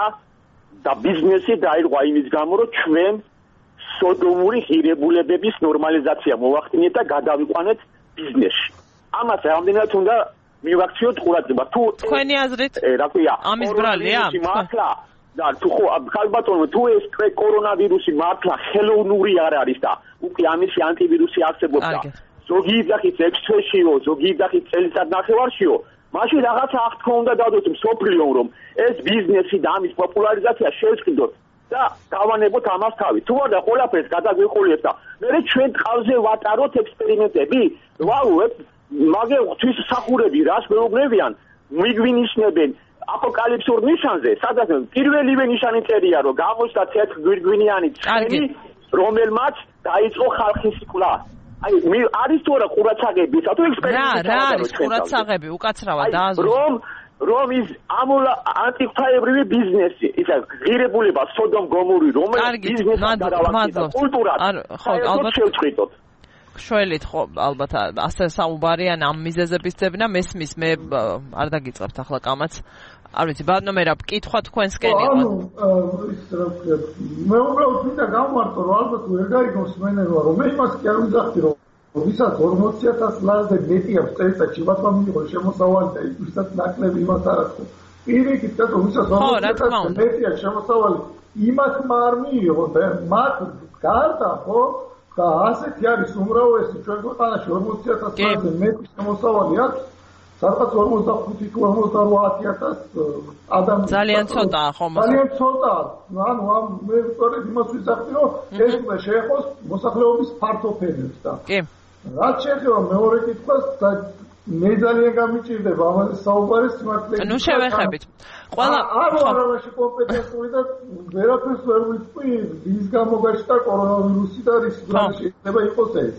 და ბიზნესი დაირღვა იმის გამო რომ ჩვენ სოდომური ღირებულებების ნორმალიზაცია მოვახდინეთ და გადავიყვანეთ ბიზნესში ამას რამდენად უნდა მივაქციოთ ყურადღება თუ
თქვენი აზრით
რა ქვია
ამის ბრალია
მართლა და თუ ხო ხალბატონო თუ ეს კორონავირუსი მართლა ხელოვნური არ არის და უკვე ამისი ანტივირუსი არსებობს და ზოგი იძახით ექვს თვეშიო ზოგი იძახით წელიწად ნახევარშიო მაშინ რაღაცა აღთქმა უნდა დადოთ მსოფლიომ რომ ეს ბიზნესი და ამის პოპულარიზაცია შევწყიდოთ და გავანებოთ ამას თავი თუ არა ყველაფერს გადაგვიყურებთ და მე ჩვენ ტყავზე ვატაროთ ექსპერიმენტები ვაუებ მაგე ღვთის სახურები რას მეუბნებიან მიგვინიშნებენ აპოკალიფსურ ნიშანზე სადაც პირველივე ნიშანი წერია რომ გამოსდა თეთრ გვირგვინიანი ცხენი რომელმაც დაიწყო ხალხის სიკლა აი მე არის თუ არა ყურაცაღები თუ ექსპერიმენტი
რა რა არის ყურაცაღები უკაცრავად დააზრდ
რომ რომ ის ამოლა ანტიღვთაებრივი ბიზნესი ისა ღირებულება სოდომ გომორი რომელიც ბიზნესს დარავაკდა კულტურად
ხო ალბათ
შევჭრიდოთ
შველით ხო ალბათ ასე საუბარიან ამ მიზეზების ძებნა მესმის მე არ დაგიწყებთ ახლა კამაც არ ვიცი ბატონო მე რა კითხვა თქვენსკენ იყო
ანუ ის რა ვქნა მე უბრალოდ მინდა გავმარტო რომ ალბათ ვერ გაიგოს მენერვა რომ მე იმას კი არ ვიძახდი რომ ვისაც ორმოცი ათას ლარზე მეტი აქვს წელიწადში ბატონო მიიღო შემოსავალი და ის ვისაც ნაკლები იმას არ აქვს პირიქით და ვისაც ორმოცი ათას მეტი აქვს შემოსავალი იმას არ მიიღო და მათ გარდა ხო და ასეთი არის უმრავლესი ჩვენ ქვეყანაში ორმოცი ათას ლარზე მეტი შემოსავალი აქვს სადღაც ორმოცდახუთი თუ ორმოცდაოთხი ათას ადამიანი
ძალიან ცოტაა ხო
ძალიან ცოტაა ანუ ამ მე სწორედ იმას ვისახდი რომ ეს უნდა შეეხოს მოსახლეობის ფართოფენებს და
კი
რაც შეეხება მეორე კითხვას და მე ძალიან გამიჭირდება ამაზე საუბარი სიმართლე
ნუ შევეხებით ყველა
არ არავაში კომპეტენტური და ვერაფერს ვერ ვიტყვი ის გამოგაშთა კორონავირუსი და რის შეიძლება იყოს ეს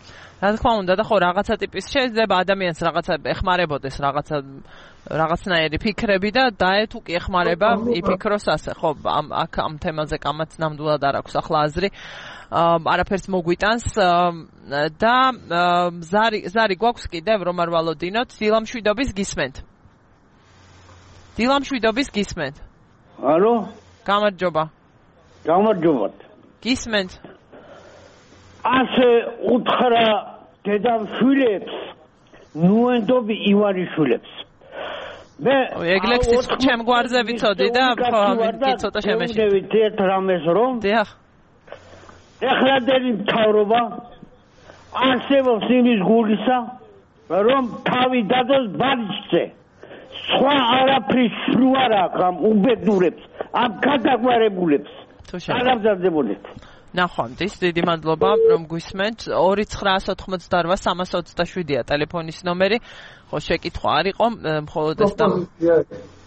რა თქმა უნდა და ხო რაღაცა ტიპის შეიძლება ადამიანს რაღაცა ეხმარებოდეს რაღაცა რაღაცნაირი ფიქრები და დაეთ უკი ეხმარება იფიქროს ასე ხო ამ აქ ამ თემაზე კამაც ნამდვილად არ აქვს ახლა აზრი არაფერს მოგვიტანს და ზარი ზარი გვაქვს კიდევ რომ არ ვალოდინოთ დილამშვიდობის გისმენთ დილამშვიდობის გისმენთ
ალო
გამარჯობა
გამარჯობა
გისმენთ
ასე უთხრა დედამშვილებს ნუენდობი ივანიშვილებს მე
ეგლექსის ჩემ გვარზე ვიცოდი და ხო ამით ცოტა შემეშით
ერთ რამეს რომ
დიახ
ეხლადელი მთავრობა არსებობს იმის გულისა რომ თავი დადოს ბარიჭზე სხვა არაფრის სულ არ აქვს ამ უბედურებს ამ გადაგვარებულებს აღამზადებოდეთ
ნახვამდის დიდი მადლობა რომ გვისმენთ ორი ცხრაას ოთხმოცდაოთხ სამას ოცდაშვიდია ტელეფონის ნომერი ხო შეკითხვა არ იყო მხოლოდ ეს და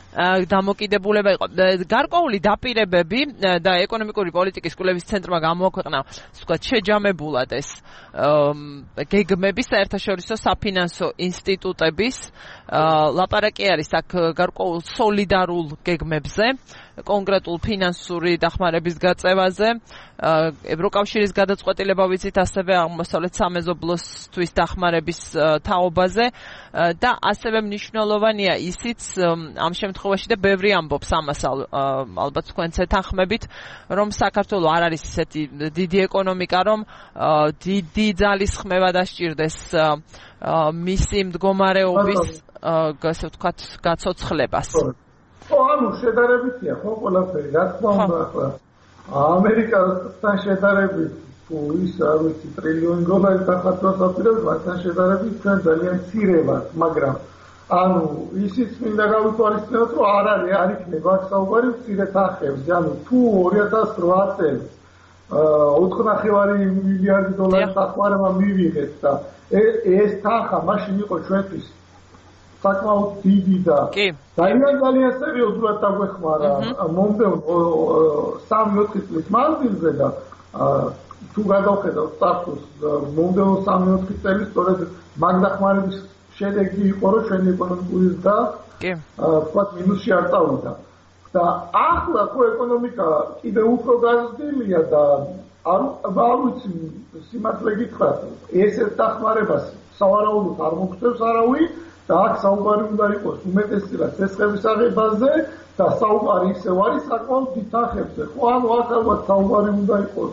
დამოკიდებულება იყო. გარკვეული დაპირებები და ეკონომიკური პოლიტიკის კვლევის ცენტრმა გამოაქვეყნა, ვთქვათ, შეჯამებულად ეს გეგმები საერთაშორისო საფინანსო ინსტიტუტების ლაპარაკი არის აქ გარკვეულ სოლიდარულ გეგმებზე, კონკრეტულ ფინანსური დახმარების გაწევაზე, ევროკავშირის გადაწყვეტილება ვიცით, ასევე აღმოსავლეთ სამეზობლოსთვის დახმარების თაობაზე და ასევე მნიშვნელოვანია ისიც ამ შემთხვევაში და ბევრი ამბობს ამას ალბათ თქვენც ეთანხმებით, რომ საქართველო არ არის ისეთი დიდი ეკონომიკა, რომ დიდი ძალის ხმევა დასჭირდეს მისი მდგომარეობის ასე ვთქვათ გაცოცხლებას.
ხო, ანუ შედარებითია ხო ყველაფერი, რა თქმა უნდა, ახლა ამერიკასთან შედარებით თუ ის არ ვიცი ტრილიონი დოლარი დახარჯვას აპირებს, მასთან შედარებით ჩვენ ძალიან მცირე ვართ, მაგრამ ანუ ისიც მინდა გავითვალისწინოთ, რომ არ არის, არ იქნება აქ საუბარი მცირე თანხებზე, ანუ თუ ორი ათას რვა წელს ოთხ ნახევარი მილიარდი დოლარის დახმარება მივიღეთ და ეს თანხა მაშინ იყო ჩვენთვის საკმაოდ დიდი და ძალიან ძალიან სერიოზულად დაგვეხმარა მომდევნო სამი ოთხი წლის მანძილზე და თუ გადავხედავთ სტატუსს მომდევნო სამი ოთხი წელი სწორედ მაგ დახმარების შედეგი იყო, რომ ჩვენი ეკონომიკური ზრდა ვთქვათ მინუსში არ წავიდა. და ახლა ხო ეკონომიკა კიდევ უფრო გაზრდილია და არ ვიცი სიმართლე გითხრათ, ესეთ დახმარებას სავარაუდოდ არ მოგწევს არავინ და აქ საუბარი უნდა იყოს უმეტესწილად ცეცხლების აღებაზე და საუბარი ისევ არის საკმაოდ დიდ თანხებზე. ხო, ანუ აქ ალბათ საუბარი უნდა იყოს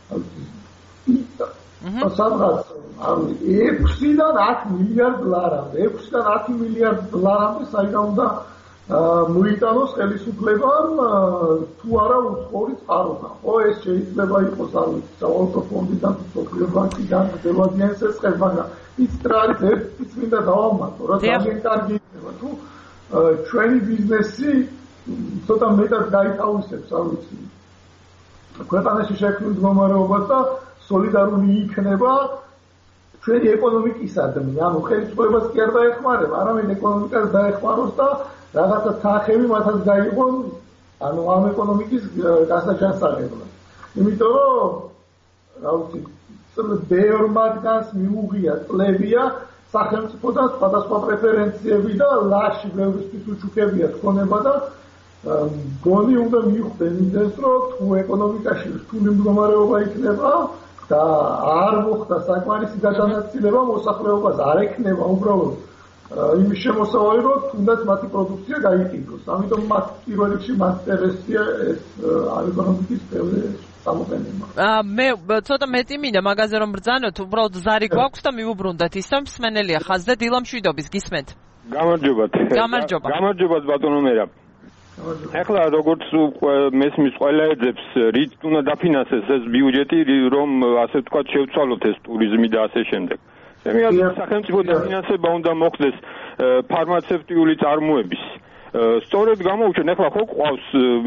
სადღაც ექვსიდან ათ მილიარდ ლარამდე, ექვსიდან ათი მილიარდ ლარამდე საიდან უნდა მოიტანოს ხელისუფლებამ თუ არა უცხოური წყაროდან. ხო, ეს შეიძლება იყოს არ ვიცი სავალუტო ფონდიდან, მსოფლიო ბანკიდან, დელოადიან სესხებ, მაგრამ ის რა არის ერთიც მინდა დავამატო, რა ძალიან კარგი იქნება თუ ჩვენი ბიზნესი ცოტა მეტად გაითავისებს, არ ვიცი ქვეყანაში შექმნილ მდგომარეობას და სოლიდარული იქნება ჩვენი ეკონომიკისადმი, ანუ ხელისუფლებას კი არ დაეხმარება, არამედ ეკონომიკას დაეხმაროს და რაღაცა თანხები მათაც გაიღონ, ანუ ამ ეკონომიკის გასაჯანსაღებლად. იმიტომ რომ რა ვიცი, ბევრ მათგანს მიუღია წლებია სახელმწიფოდან სხვადასხვა პრეფერენციები და ლაში ბევრისთვის უჩუქებია თქონება და გონი უნდა მიხვდნენ იმდენს, რომ თუ ეკონომიკაში რთული მდგომარეობა იქნება და არ მოხდა საკმარისი გადანაწილება მოსახლეობას, არ ექნება უბრალოდ იმის შემოსავალი, რომ თუნდაც მათი პროდუქცია გაიყიდოს. ამიტომ მათ პირველ რიგში მათ ინტერესია ეს ეკონომიკის ბევრი გამოყენება.
მე ცოტა მეტი მინდა მაგაზე რომ ბრძანოთ, უბრალოდ ზარი გვაქვს და მივუბრუნდეთ ისე მსმენელია ხაზზე დილა მშვიდობის გისმენთ.
გამარჯობათ.
გამარჯობა.
გამარჯობათ ბატონო მერა. ეხლა როგორც მესმის ყველა ეძებს, რით უნდა დაფინანსდეს ეს ბიუჯეტი, რომ ასე ვთქვათ შევცვალოთ ეს ტურიზმი და ასე შემდეგ. მე აზრით სახელმწიფო დაფინანსება უნდა მოხდეს ფარმაცევტიული წარმოების. სწორედ გამოვჩენ, ეხლა ხო ყავს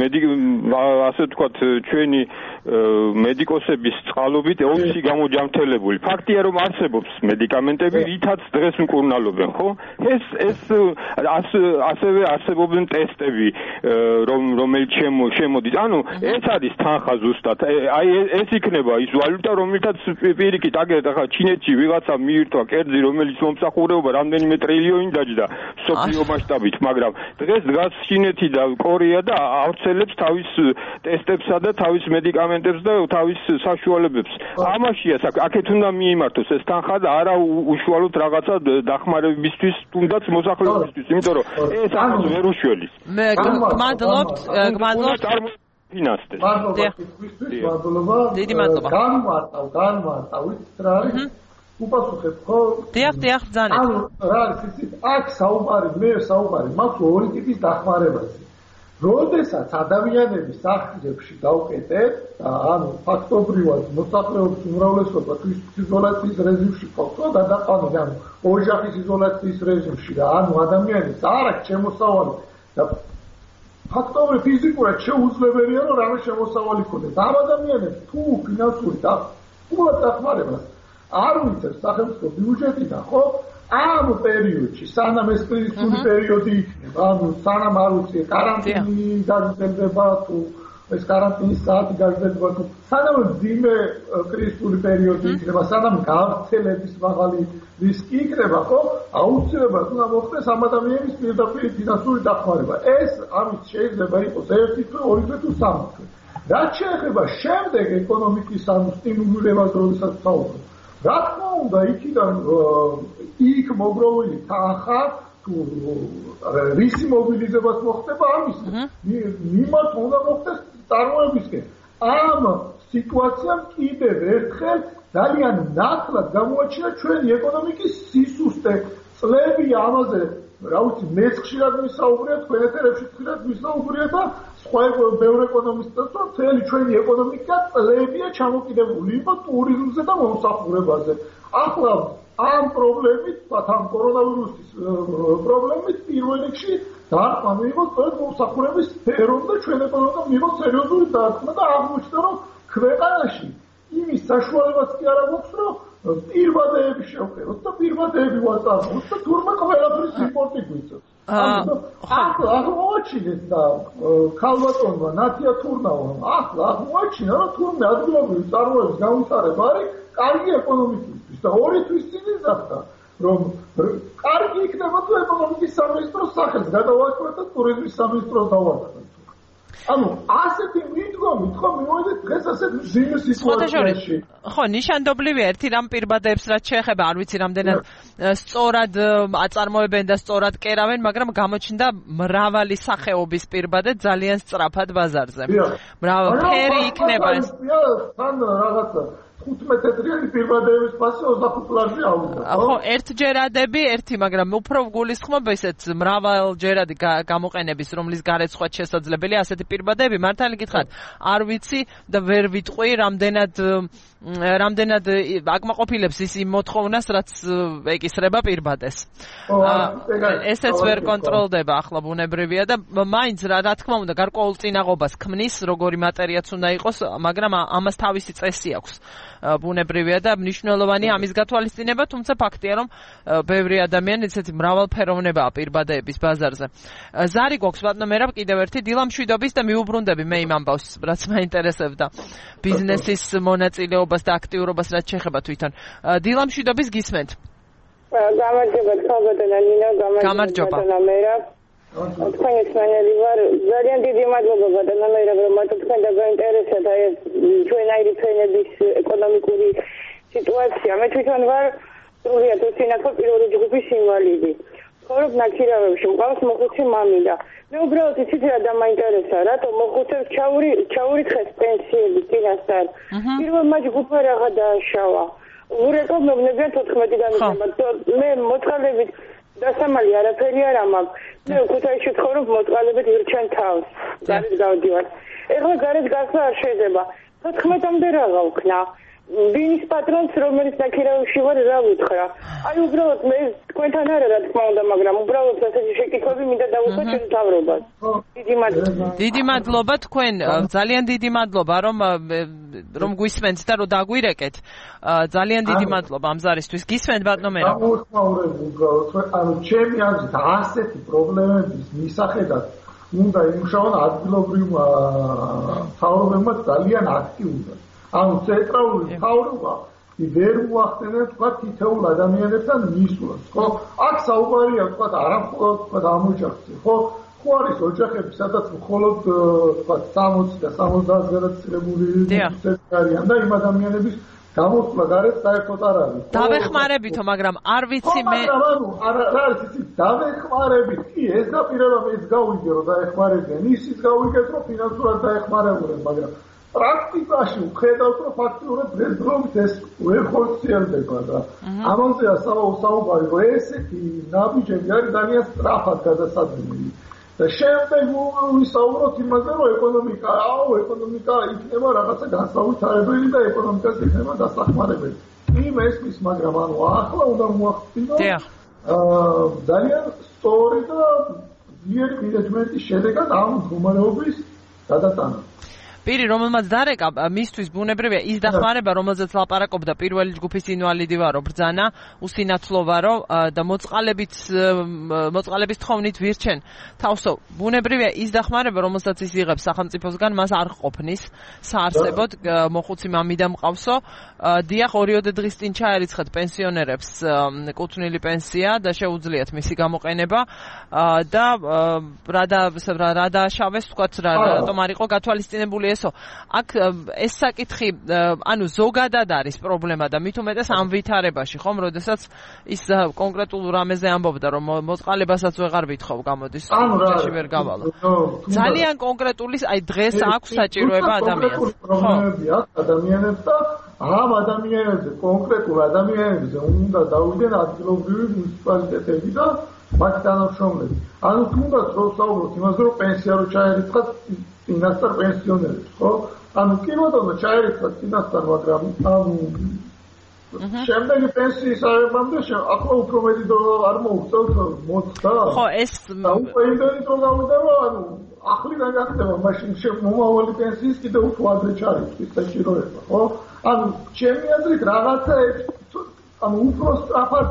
ასე ვთქვათ ჩვენი მედიკოსების წყალობით ოფისი გამოჯამრთელებული. ფაქტია რომ არსებობს მედიკამენტები, რითაც დღეს მკურნალობენ, ხო? ეს ეს ასევე არსებობენ ტესტები, რომ რომელიც შემოდის. ანუ ეს არის თანხა ზუსტად. აი ეს იქნება ის ვალუტა, რომელთაც პირიქით აგერეთ ახლა ჩინეთში ვიღაცა მიირთვა კერძი, რომელიც მომსახურეობა რამდენიმე ტრილიონი დაჯდა სოფლიო მასშტაბით, მაგრამ დღეს დგას ჩინეთი და კორეა და ავრცელებს თავის ტესტებსა და თავის მედიკამენტებს და თავის საშუალებებს. ამაშია აქეთ უნდა მიიმართოს ეს თანხა და არა უშუალოდ რაღაცა დახმარებისთვის, თუნდაც მოსახლეობისთვის, იმიტომ რომ ეს ამას ვერ უშველის.
მე გმადლობთ, გმადლობთ.
ფინანსდეს.
მადლობა.
დიდი მადლობა.
განმარტავ, განმარტავ, ის რა არის? უპასუხებ ხო?
დიახ, დიახ, ბრძანეთ.
ანუ რა არის იცით, აქ საუბარი, მე საუბარი მაქვს ორი ტიპის დახმარებაზე. როდესაც ადამიანების სახლებში დავკეტეთ და ანუ ფაქტობრივად მოსახლეობის უმრავლესობა იზოლაციის რეჟიმში ყოფს და დაყვანილი, ანუ ოჯახის იზოლაციის რეჟიმში და ანუ ადამიანის არ აქვს შემოსავალი და ფაქტობრივად ფიზიკურად შეუძლებელია რომ რამე შემოსავალი ქონდეს. ამ ადამიანებს თუ ფინანსური და უბრალოდ დახმარებას არ უწევს სახელმწიფო ბიუჯეტიდან, ხო? ამ პერიოდში, სანამ ეს კრიზისული პერიოდი იქნება, ანუ სანამ არ ვიცი, კარანტინი გაგრძელდება თუ ეს კარანტინის საათი გაგრძელდება თუ სანამ ძიმე კრიზისული პერიოდი იქნება, სანამ გავრცელების მაღალი რისკი იქნება, ხო? აუცილებლად უნდა მოხდეს ამ ადამიანის პირდაპირ ფინანსური დახმარება. ეს ამით შეიძლება იყოს ერთი თვე, ორი თვე თუ სამი თვე. რაც შეეხება შემდეგ ეკონომიკის ანუ სტიმულირებას, როდესაც ვსაუბრობ, რა თქმა უნდა, იქიდან იქ მოგროვილი თანხა თუ რისი მობილიზებას მოხდება ამის მიმართ უნდა მოხდეს წარმოებისკენ. ამ სიტუაციამ კიდევ ერთხელ ძალიან ნათლად გამოაჩინა ჩვენი ეკონომიკის სისუსტე. წლები ამაზე, რა ვიცი, მეც ხშირად ვისაუბრია, თქვენ ეთერებში ხშირად ვისაუბრია და სხვა ბევრ ეკონომისტებთან, რომ მთელი ჩვენი ეკონომიკა წლებია ჩამოკიდებული იყო ტურიზმზე და მომსახურებაზე. ახლა ამ პრობლემით, ამ კორონავირუსის პრობლემით პირველ რიგში დარტყმა მიიღო სწორედ მომსახურების სფერომ და ჩვენ ეკონომიკამ მიიღო სერიოზული დარტყმა და აღმოჩნდა, რომ ქვეყანაში იმის საშუალებაც კი არ აქვს, რომ პირვადეები შევყეროთ და პირვადეები ვაწარმოოთ და თურმე ყველაფრის იმპორტი გვიწევს. ახლა აღმოაჩინეთ და ქალბატონმა ნათია თურნავამ ახლა აღმოაჩინა, რომ თურმე ადგილობრივი წარმოების განვითარება არის კარგი ეკონომიკისთვის და ორი თვის წინ იზრდა, რომ კარგი იქნება თუ ეკონომიკის სამინისტროს სახელს გადავაქმნათ და ტურიზმის სამინისტროს დავაქმნათ. ანუ ასეთი მიდგომით ხო მივიდეთ დღეს ასეთ ძიმე სიტუაციაში.
ხო, ნიშანდობლივია ერთი რამ პირბადებს რაც შეეხება, არ ვიცი რამდენად სწორად აწარმოებენ და სწორად კერავენ, მაგრამ გამოჩნდა მრავალი სახეობის პირბადე ძალიან სწრაფად ბაზარზე. მრავალი ფერი იქნება ეს.
თან რაღაცა ხუთმეტ წრიანი პირბადეების ფასი ოცდახუთ ლარზე ავიდა.
ხო, ერთჯერადები, ერთი, მაგრამ უფრო გულისხმობ ესეთ მრავალჯერადი გამოყენების, რომლის გარეცხვა შესაძლებელია ასეთი პირბადეები, მართალი გითხრათ, არ ვიცი და ვერ ვიტყვი, რამდენად რამდენად აკმაყოფილებს ის იმ მოთხოვნას, რაც ეკისრება პირბადეს. ესეც ვერ კონტროლდება ახლა ბუნებრივია და მაინც რა რა თქმა უნდა გარკვეულ წინაღობას ქმნის, როგორი მატერიაც უნდა იყოს, მაგრამ ამას თავისი წესი აქვს. ბუნებრივია და მნიშვნელოვანია ამის გათვალისწინება, თუმცა ფაქტია, რომ ბევრი ადამიანი ესეთი მრავალფეროვნებაა პირბადეების ბაზარზე. ზარი გვაქვს ბატონო მერაბ კიდევ ერთი დილამშვიდობის და მიუბრუნდები მე იმ ამბავს, რაც მაინტერესებდა ბიზნესის მონაწილეობას და აქტიურობას რაც შეეხება თვითონ. დილამშვიდობის გისმენთ.
გამარჯობა, ხალბატონო ნინო, გამარჯობა ბატონო მერაბ. თქვენი წვენელი ვარ, ძალიან დიდი მადლობა ბატონო მერაბ, რომ მათო თქვენ დაგაინტერესეთ აი ეს ჩვენაირი ფენების ეკონომიკური სიტუაცია. მე თვითონ ვარ სრულიად უსინათლო პირველი ჯგუფის ინვალიდი. ცხოვრობ ნაქირავებში, მყავს მოხუცი მამიდა. მე უბრალოდ იცით რა დამაინტერესა, რატომ მოხუცებს ჩაური ჩაურითხეს პენსიები წინასწარ. პირველმა ჯგუფმა რაღა დააშავა. ურეკომებნებიან თოთხმეტიდან იქნება. მე მოწყალებით დასამალი არაფერი არ მაქვს. მე ქუთაისში ვცხოვრობ, მოწყალებით ვირჩენ თავს. გარეთ გავდივარ. ეხლა გარეთ გასვლა არ შეიძლება. თოთხმეტამდე რაღა ვქნა. ბინის პატრონს, რომელიც ნაქირავში ვარ, რა ვუთხრა. აი უბრალოდ მე თქვენთან არა რა თქმა უნდა, მაგრამ უბრალოდ ასეთი შეკითხვები მინდა დავუწყო ჩვენ მთავრობას. დიდი მადლობა.
დიდი მადლობა თქვენ, ძალიან დიდი მადლობა რომ რომ გვისმენთ და რომ დაგვირეკეთ. ძალიან დიდი მადლობა ამ ზარისთვის. გისმენთ ბატონო მე.
გამოხმაურებ უბრალოდ, ანუ ჩემი აზრით ასეთი პრობლემების მისახედად უნდა იმუშაონ ადგილობრივმა მთავრობებმა ძალიან აქტიურად. ანუ ცენტრალური მთავრობა ვერ უახდენებს თქვა თითოეულ ადამიანებთან მისვლას, ხო? აქ საუბარია თქვა არამხოლოდ თქვა ამოჯახზე, ხო? ხო არის ოჯახები, სადაც მხოლოდ თქვა სამოცი და სამოცდაათ გადაწილებული არიან და იმ ადამიანების გამოსვლა გარეთ საერთოდ არ არის.
დავეხმარებითო, მაგრამ არ ვიცი მე.
ანუ რა არის ისი დავეხმარებით? კი, ეს დაპირება ეს გავიგე რომ დაეხმარებიან, ისიც გავიგეთ რომ ფინანსურად დაეხმარებიან, მაგრამ პრაქტიკაში ვხედავთ, რომ ფაქტიურად დღესდღეობით ეს ვერ ხორციელდება და ამაზეა საუბარი, რომ ესეთი ნაბიჯები არის ძალიან სწრაფად გადასადგმელი. და შემდეგ ვისაუბროთ იმაზე, რომ ეკონომიკა, აუ, ეკონომიკა იქნება რაღაცა განსავითარებელი და ეკონომიკას იქნება დასახმარებელი. იმ ესმის, მაგრამ ანუ ახლა უნდა მოახდინო ძალიან სწორი და ძლიერი მენეჯმენტის შედეგად ამ მდგომარეობის გადატანა.
პირი რომელმაც დარეკა მისთვის ბუნებრივია ის დახმარება რომელზეც ლაპარაკობდა პირველი ჯგუფის ინვალიდი ვარო ბრძანა უსინათლო ვარო და მოწყალებით მოწყალების თხოვნით ვირჩენ თავსო ბუნებრივია ის დახმარება რომელსაც ის იღებს სახელმწიფოსგან მას არ ყოფნის საარსებოდ მოხუცი მამიდა მყავსო დიახ ორიოდე დღის წინ ჩაერიცხეთ პენსიონერებს კუთვნილი პენსია და შეუძლიათ მისი გამოყენება და რა და რა დააშავეს თქვათ რა რატომ არ იყო გათვალისწინებული ესო აქ ეს საკითხი ანუ ზოგადად არის პრობლემა და მით უმეტეს ამ ვითარებაში ხომ როდესაც ის კონკრეტულ რამეზე ამბობდა რომ მოწყალებასაც ვეღარ ვითხოვ გამოდის ჯერში ვერ გავალა ძალიან კონკრეტული აი დღეს აქვს საჭიროება ადამიანს
პრობლემებია ადამიანებს და ამ ადამიანებზე კონკრეტულ ადამიანებზე უნდა დაუდგენ ადგილობრივი მუნიციპალიტეტები და მათ თანამშრომლები ანუ თუნდაც რო საუბრობთ იმაზე რომ პენსია რო ჩაერიცხათ წინასწარ პენსიონერებს ხო ანუ კი ბატონო ჩაერიცხათ წინასწარ მაგრამ ანუ შემდეგი პენსიის აღებამდე ახლა უფრო მეტი დრო არ მოუწევთ მოხდა
ხო ეს
უკვე იმდენი დრო გავიდა ანუ ახლიდან გახდება მაშინ მომავალი პენსიის კიდე უფრო ადრე ჩაირიცხვის საჭიროება ხო ანუ ჩემი აზრით რაღაცა ანუ უფრო სწრაფად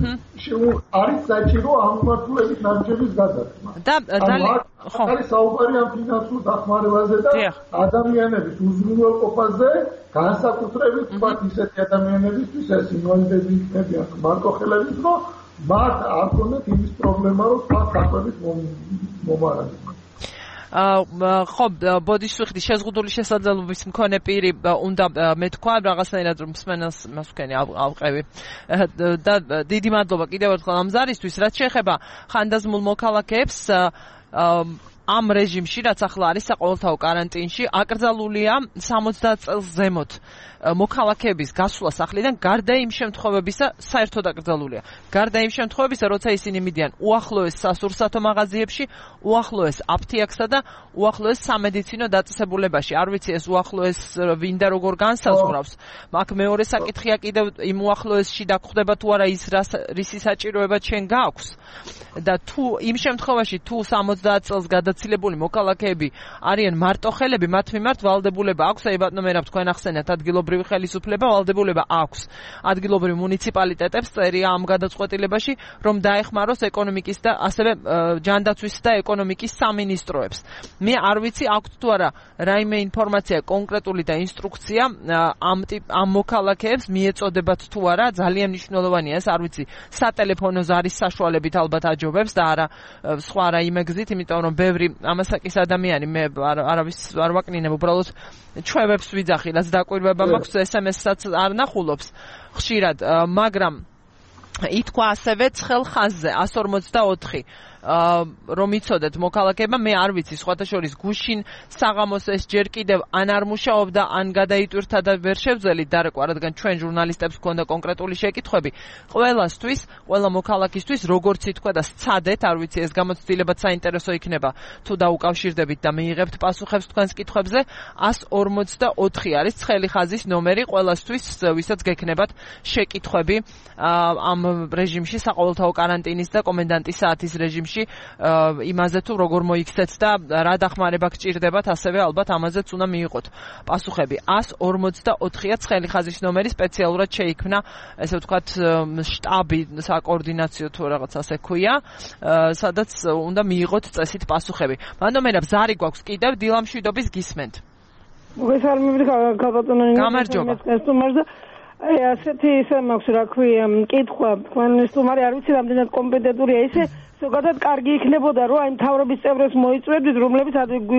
არის საჭირო ამ მართლობის ნარჩევის გადაცემა
და ძალიან
ხო არის საუბარი ამ ფინანსურ დახმარებაზე და ადამიანების უზრუნველყოფაზე განსაკუთრებით თქვათ ისეთი ადამიანებისთვის ეს ინვალიდები იქნებიან მარტოხელების რომ მათ არ ქონდეთ იმის პრობლემა რომ სხვა საქმეებით მომარაგდნენ
ხო ბოდიშვიხდი შეზღუდული შესაძლებლობის მქონე პირი უნდა მეთქვა რაღაცნაირად რომ მსმენელს მას ვქენი ავყევი და დიდი მადლობა კიდევ ერთხელ ამ ზარისთვის რაც შეეხება ხანდაზმულ მოქალაქეებს ამ რეჟიმში რაც ახლა არის საყოველთაო კარანტინში აკრძალულია სამოცდაათ წელს ზემოთ მოქალაქეების გასვლა სახლიდან გარდა იმ შემთხვევებისა საერთოდ აკრძალულია გარდა იმ შემთხვევებისა როცა ისინი მიდიან უახლოეს სასურსათო მაღაზიებში უახლოეს აფთიაქსა და უახლოეს სამედიცინო დაწესებულებაში არ ვიცი ეს უახლოეს ვინ და როგორ განსაზღვრავს აქ მეორე საკითხია კიდევ იმ უახლოესში დაგხვდება თუ არა ის რისი საჭიროება ჩვენ გააქვს და თუ იმ შემთხვევაში თუ სამოცდაათ წელს გადაცილებული მოქალაქეები არიან მარტოხელები მათ მიმართ ვალდებულება აქვს აი ბატონო მერაბ თქვენ ახსენეთ ადგილობრივი ხელისუფლება ვალდებულება აქვს ადგილობრივ მუნიციპალიტეტებს წერია ამ გადაწყვეტილებაში რომ დაეხმაროს ეკონომიკის და ასევე ჯანდაცვის და ეკონომიკის სამინისტროებს მე არ ვიცი აქვს თუ არა რაიმე ინფორმაცია კონკრეტული და ინსტრუქცია ამ ამ მოქალაქეებს მიეწოდებათ თუ არა ძალიან მნიშვნელოვანია ეს არ ვიცი სატელეფონო ზარის საშუალებით ალბათ აჯობებს და არა სხვა რაიმე გზით იმიტომ რომ ბევრი ამასაკის ადამიანი მე არავის არ ვაკნინებ უბრალოდ ჩვევებს ვიძახი რაც დაკვირვება მაქვს ეს ემ ესაც არ ნახულობს ხშირად მაგრამ ითქვა ასევე ცხელ ხაზზე εκατს ორმოცდაოთხი რომ იცოდეთ მოქალაქეებმა მე არ ვიცი სხვათა შორის გუშინ საღამოს ეს ჯერ კიდევ ან არ მუშაობდა ან გადაიტვირთა და ვერ შევძელით დარეკვა რადგან ჩვენ ჟურნალისტებს გვქონდა კონკრეტული შეკითხვები ყველასთვის ყველა მოქალაქისთვის როგორც ითქვა და სცადეთ არ ვიცი ეს გამოცდილებაც საინტერესო იქნება თუ დაუკავშირდებით და მიიღებთ პასუხებს თქვენს კითხვებზე εκατს ორმოცდაოთხი არის ცხელი ხაზის ნომერი ყველასთვის ვისაც გექნებათ შეკითხვები ამ რეჟიმში საყოველთაო კარანტინის და კომენდანტის საათის რეჟიმში იმაზე თუ როგორ მოიქცეთ და რა დახმარება გჭირდებათ ასევე ალბათ ამაზეც უნდა მიიღოთ პასუხები εκατს ორმოცდაოთხია ცხელი ხაზის ნომერი სპეციალურად შეიქმნა ესე ვთქვათ შტაბი საკოორდინაციო თუ რაღაც ასე ქვია სადაც უნდა მიიღოთ წესით პასუხები მანდომერაბ ზარი გვაქვს კიდევ დილამშვიდობის გისმენთ
მოგესალმებით გაბატონო
გამარჯობა
აი ასეთი ისე მაქვს რა ქვია კითხვა თქვენ სტუმარი არ ვიცი რამდენად კომპეტენტურია ისე ზოგადად კარგი იქნებოდა რომ აი მთავრობის წევრებს მოიწვევდით რომლებიც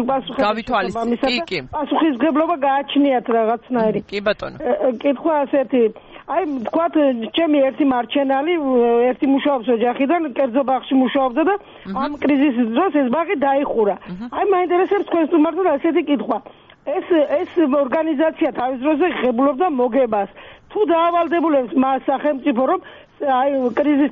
გავითვალისწინებთ
პასუხისმგებლობა გააჩნიათ რაღაცნაირი
კი ბატონო
კითხვა ასეთი აი თქვათ ჩემი ერთი მარჩენალი ერთი მუშაობს ოჯახიდან კერძო ბაღში მუშაობდა და ამ კრიზისის დროს ეს ბაღი დაიხურა აი მაინტერესებს თქვენ სტუმართან ასეთი კითხვა ეს ეს ორგანიზაცია თავის დროზე ღებულობდა მოგებას თუ დაავალდებულებს მას სახელმწიფო რომ აი კრიზის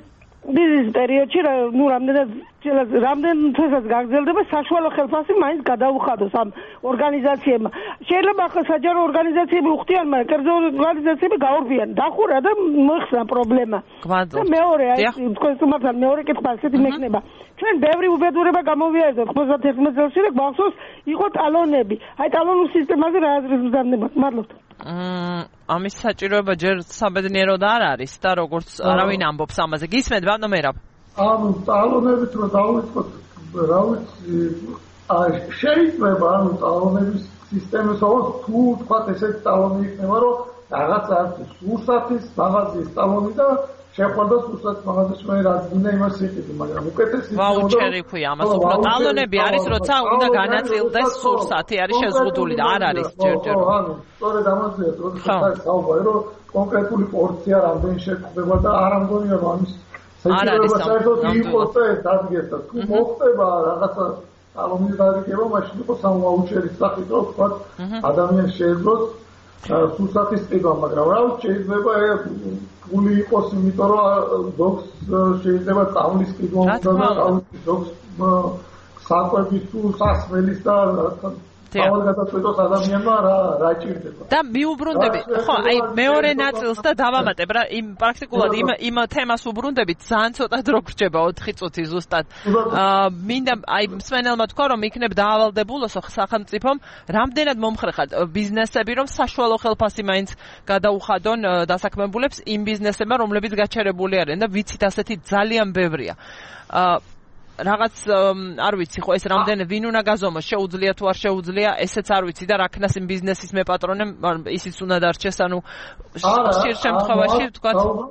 კრიზის პერიოდში ნუ რამდენად რამდენ თვესაც გაგრძელდება საშუალო ხელფასი მაინც გადაუხადოს ამ ორგანიზაციებმა. შეიძლება ახლა საჯარო ორგანიზაციები უხდიან, მაგრამ კერძო ორგანიზაციები გაურბიან. დახურა და მოიხსნა პრობლემა. და მეორე აი თქვენს თუმცა მეორე კითხვა ასეთი მექნება. ჩვენ ბევრი უბედურება გამოვიარეთ ოცდაათი წელს და გვახსოვს იყო ტალონები. აი ტალონურ სისტემაზე რა აზრის მზადდება? მადლობთ.
მმ ამის საჭიროება ჯერ საბედნიეროდ არ არის და როგორც არავინ ამბობს ამაზე. გისმენთ ბატონო მერაბ?
ანუ ტალონებით რო დავიწყოთ, რა ვიცი, აი შეიძლება ანუ ტალონების სისტემას თუ თქვა ესეთი ტალონი იქნება, რომ რაღაცა სურსათის მაღაზიის ტალონი და შეხვდა სურსათის მაღაზიაში მე რაც გინდა იმას იყიდი, მაგრამ უკეთესი
ვაუჩერი ქვია ამას, უფრო ტალონები არის, როცა უნდა განაწილდეს სურსათი, არის შეზღუდული და არ არის ჯერჯერ.
ანუ სწორედ ამაზეა, როდესაც არის საუბარი, რომ კონკრეტული პორცია რამდენი შეხვდება და არ ამგონია რომ ამის
არ არის
საერთოდ იყოს და ეს დადგეს და თუ მოხდება რაღაცა ტალონის დარიგება, მაშინ იყო სამ ვაუჩერის სახით, რომ თქვა ადამიანს შეეძლოს სურსათის ყიდვა, მაგრამ რა შეიძლება ფული იყოს, იმიტომ რომ ზოგს შეიძლება წავლის ყიდვა და ზოგს საკვების თუ სასმელის და თავად გადაწყვეტოს ადამიანმა რა რა ჭირდება.
და მიუბრუნდებით, ხო, აი მეორე ნაწილს და დავამატებ რა, იმ პრაქტიკულად იმ იმ თემას უბრუნდებით, ძალიან ცოტა დრო გრჩება ოთხი წუთი ზუსტად. აა მინდა აი მსმენელმა თქვა, რომ იქნებ დაავალდებულოსო სახელმწიფომ რამდენად მომხრეხად ბიზნესები, რომ საშუალო ხელფასი მაინც გადაუხადონ დასაქმებულებს იმ ბიზნესებმა, რომლებიც გაჩერებული არიან და ვიცით ასეთი ძალიან ბევრია. აა რაღაც არ ვიცი ხო ეს რამდენი ვინ უნდა გაზომოს შეუძლია თუ არ შეუძლია ესეც არ ვიცი და რა ქნას იმ ბიზნესის მეპატრონემ ისიც უნდა დარჩეს ანუ ხშირ შემთხვევაში ვთქვა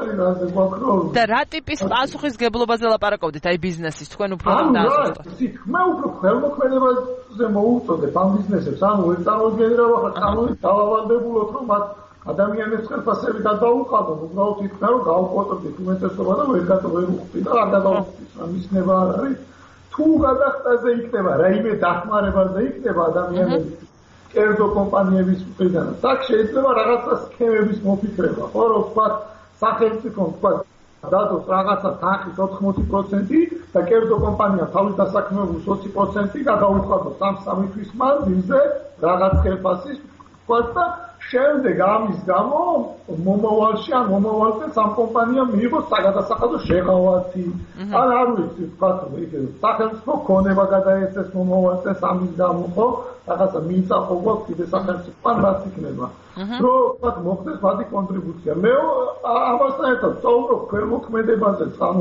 და რა ტიპის პასუხისგებლობაზე ლაპარაკობდით აი ბიზნესის თქვენ უფრო დაასრულოთ
მე უფრო ხელმოქმედებაზე მოუწოდებ ამ ბიზნესებს ანუ ეს წარმოგვიდგება ხა კანონით დავავალდებულოთ რომ მათ ადამიანებს ხელფასები გადაუხადონ, უბრალოდ ითქვა რომ გავუკოტრდით უმეტესობა და ვერ გადავერუხდი და არ გადავუხდით, ამის ნება არ არის. თუ გადახტაზე იქნება, რაიმე დახმარებაზე იქნება ადამიანების კერძო კომპანიების მხრიდან, так შეიძლება რაღაცა სქემების მოფიქრება, ხო, რომ თქვა სახელმწიფომ თქვა დადოს რაღაცა თანხის ოთხმოცი პროცენტი და კერძო კომპანია თავის დასაქმებულს ოცი პროცენტი გადაუხადოს ამ სამი თვის მანძილზე რაღაც ხელფასის თქვა და შემდეგ ამის გამო მომავალში ან მომავალზე სამ კომპანიამ მიიღოს საგადასახადო შეღავათი. ან არ ვიცი, თქვა ისე სახელმწიფო ქონება გადაეცეს მომავალზე ამის გამო, ხო? რაღაცა მიიწახო გვაქვს კიდე სახელმწიფოთან რაც იქნება. რომ თქვა მოხდეს ბადი კონტრიბუცია. მე ამასთან ერთად ვსაუბრობ ხელმოქმედებაზე, ანუ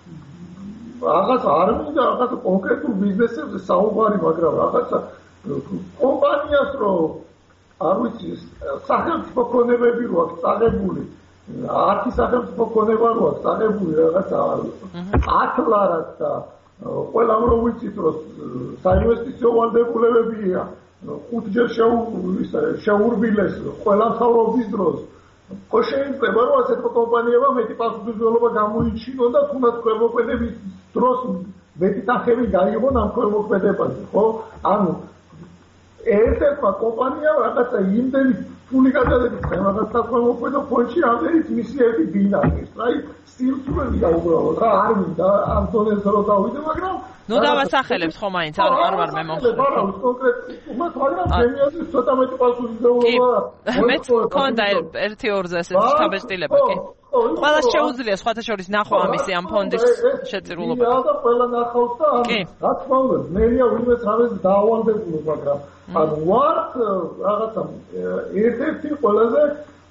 რაღაცა არ მინდა რაღაცა კონკრეტულ ბიზნესებზე საუბარი, მაგრამ რაღაცა კომპანიას რომ არ ვიცი სახელმწიფო ქონებები რო აქვს წაღებული ათი სახელმწიფო ქონება რო აქვს წაღებული რაღაცა ათი ლარად და ყველამ რო ვიცით რომ საინვესტიციო ვალდებულებებია ხუთჯერ შეურბილეს ყველა მთავრობის დროს ხო შეიძლება რომ ასეთ კომპანიებმა მეტი პასუხისმგებლობა გამოიჩინონ და თუნდაც ხელმოქმედების დროს მეტი თანხები გაიღონ ამ ხელმოქმედებაზე ხო ანუ ერთ-ერთმა კომპანიამ რაღაცა იმდენი ფული გადადებით რაღაცა ხელმოქმედო ფონდში რამდენიც მისი ერთი ბინარის რაი სტილსურები და უბრალოდ რა არ მინდა ამ დონეზე რომ დავიდე მაგრამ
ნუ დავასახელებს ხო მაინც არ არ ვარ მე მომხდარ
არა კონკრეტულად მაგრამ ჩემი აზრით ცოტა მეტი პასუხისმგებლობა
მეც მქონდა ერთი ორზე ესე შთაბეჭდილება კი ყველა შეუძლია სხვათა შორის ნახვა ამისი ამ ფონდის შეწირულობა
და ყველა ნახავს და რა თქმა უნდა მერია ვინმე სამეს დაავალდებულო მაგრამ ანუ ვართ რაღაცა ერთ-ერთი ყველაზე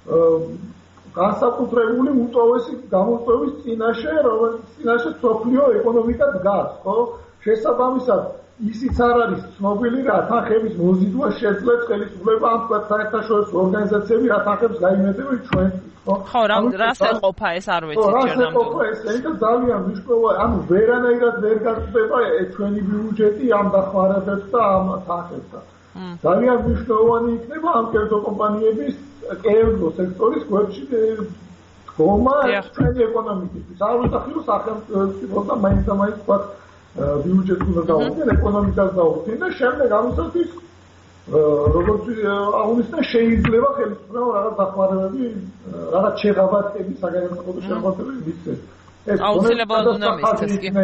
განსაკუთრებული უტოვესი გამოწვევის წინაშე რომელიც წინაშე სოფლიო ეკონომიკა დგას ხო შესაბამისად ისიც არ არის ცნობილი რა თანხების მოზიდვა შეძლებს ხელისუფლება ამ საერთაშორისო ორგანიზაციები რა თანხებს გაიმეტება ჩვენ
ხო რა რას ეყოფა ეს არ ვიცი
ჩვენ ნამდვილად ეს ეს ძალიან მნიშვნელოვანი ანუ ვერანაირად ვერ გასწრება ჩვენი ბიუჯეტი ამ დახმარებებს და ამ თანხებთან ძალიან მნიშვნელოვანი იქნება ამ კერძო კომპანიების კერძო სექტორის გვერდში დგომა ჩვენი ეკონომიკისთვის არ ვიტახი რომ სახელმწიფო და მაინც და მაინც თქვა ბიუჯეტს უნდა დაუდგენ ეკონომიკას დაუდგენ და შემდეგ ამისათვის როგორც აუნიშნა შეიძლება ხელისუფლება რაღაც დახმარებები რაღაც შეღავათები საგანმანათლებლო შეღავათები მისცეს
აუცილებლად უნდა მისცეს კი.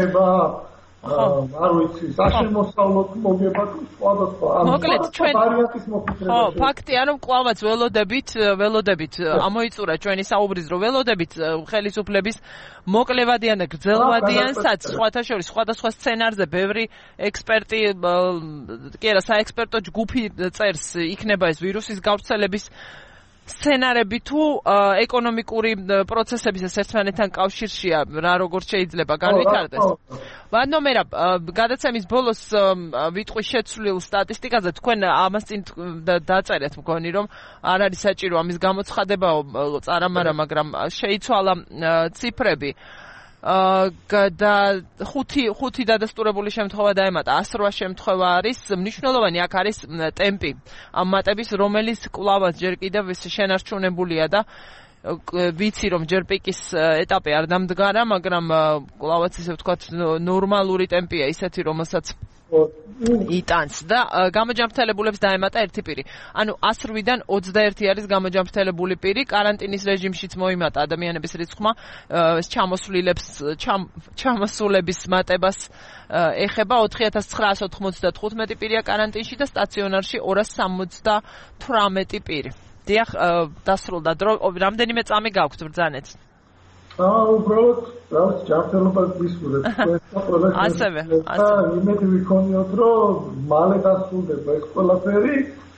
არ ვიცი, საშემოსავლოდ მოგება თუ სხვადასხვა.
მოკლედ ჩვენ
ვარიანტის მოფიქრება.
ხო, ფაქტია რომ კვლავაც ველოდებით, ველოდებით ამოიწურა ჩვენი საუბრის რომ ველოდებით ხელისუფლების მოკლევადიან და გრძელვადიანსაც სხვათა შორის სხვადასხვა სცენარზე ბევრი ექსპერტი კი არა საექსპერტო ჯგუფი წერს იქნება ეს ვირუსის გავრცელების სცენარები თუ ეკონომიკური პროცესების ერთმანეთთან კავშირშია რა როგორ შეიძლება განვითარდეს. ვანომერა გადაცემის ბოლოს ვიტყვი შეცვლილ სტატისტიკაზე თქვენ ამას წინ დაწერეთ მგონი რომ არ არის საჭირო ამის გამოცხადებაო წარამარა მაგრამ შეიცვალა ციფრები. და ხუთი ხუთი დადასტურებული შემთხვევა დაემატა ას რვა შემთხვევა არის მნიშვნელოვანი აქ არის ტემპი ამ მატების რომელიც კვლავაც ჯერ კიდევ შენარჩუნებულია და ვიცი რომ ჯერ პიკის ეტაპი არ დამდგარა მაგრამ კვლავაც ისე ვთქვათ ნორმალური ტემპია ისეთი რომელსაც იტანს და გამოჯანმრთელებულებს დაემატა ერთი პირი. ანუ ას რვიდან ოცდაერთი არის გამოჯანმრთელებული პირი, каранტინის რეჟიმშიც მოიმატა ადამიანების რიცხვმა, ეს ჩამოსვლილებს ჩამოსულების მატებას ეხება ოთხი ათას ცხრაას ოთხმოცდათხუთმეტი პირია каранტინში და სტაციონარში ორას სამოცდათვრამეტი პირი. დიახ, დასრულდა დრო, რამდენიმე წამი გაქვთ ბრძანეთ?
აა უბრალოდ რაც ჯანმრთელობას ვისურვებ ყველა
ასევე
იმედი ვიქონიოთ რომ მალე დასრულდება ეს ყველაფერი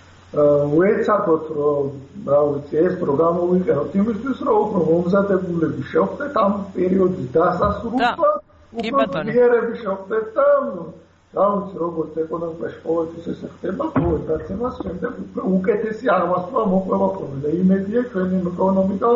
ვეცადოთ რომ რა ვიცი ეს რო გამოვიყენოთ იმისთვის რომ უფრო მომზადებულები შევხვდეთ ამ პერიოდის დასასრულს
კი ბატონო
მიერები შევხვდეთ და რა ვიცი როგორც ეკონომიკაში ყოველთვის ესე ხდება ყოველ დაცემას შემდეგ უკეთესი აღმასრულება მოყვება ხოლმე და იმედია ჩვენი ეკონომიკა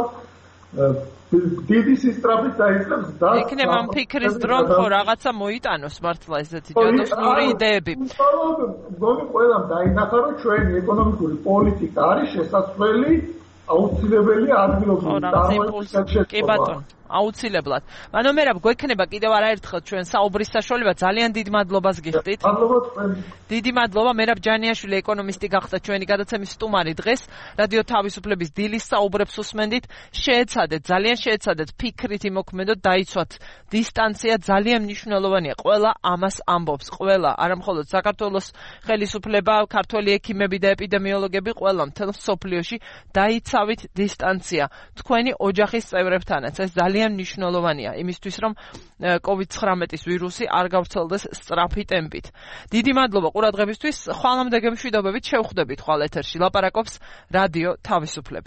დიდი სისტრაფით დაიწყებს და
იქნება ამ ფიქრის დრო ხო რაღაცა მოიტანოს მართლა ესეთი ჯადოსნური იდეები.
მგონი ყველამ დაინახა რომ ჩვენი ეკონომიკური პოლიტიკა არის შესაძლებელი აუცილებელი ადგილობრივი
წარმოქმედება. კი ბატონო აუცილებლად. მანომერა გვექნება კიდევ არაერთხელ ჩვენ საუბრის საშუალება ძალიან დიდ მადლობას გიხდით.
მადლობა თქვენ.
დიდი მადლობა მერაბ ჯანიაშვილი ეკონომისტი გახდა ჩვენი გადაცემის სტუმარი დღეს. რადიო თავისუფლების დილის საუბრებს უსმენდით. შეეცადეთ, ძალიან შეეცადეთ ფიქრით იმოქმედოთ, დაიცვათ დისტანცია ძალიან მნიშვნელოვანია. ყველა ამას ამბობს, ყველა, არა მხოლოდ საქართველოს ხელისუფლება, ქართველი ექიმები და ეპიდემიოლოგები, ყველა მთელ მსოფლიოში დაიცავით დისტანცია. თქვენი ოჯახის წევრებთანაც ეს ძალიან მნიშვნელოვანია იმისთვის რომ კოვიდ ცხრამეტის ვირუსი არ გავრცელდეს სწრაფი ტემპით. დიდი მადლობა ყურადღებისთვის. ხვალამდე გემშვიდობებით შევხვდებით ხვალ ეთერში. ლაპარაკობს რადიო თავისუფლება.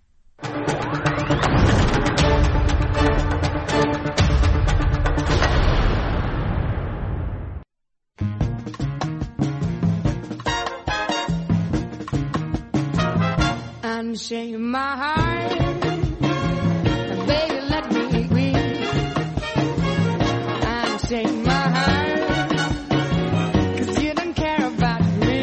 Unshake my heart, baby, let me breathe. Unshake my heart, 'cause you don't care about me.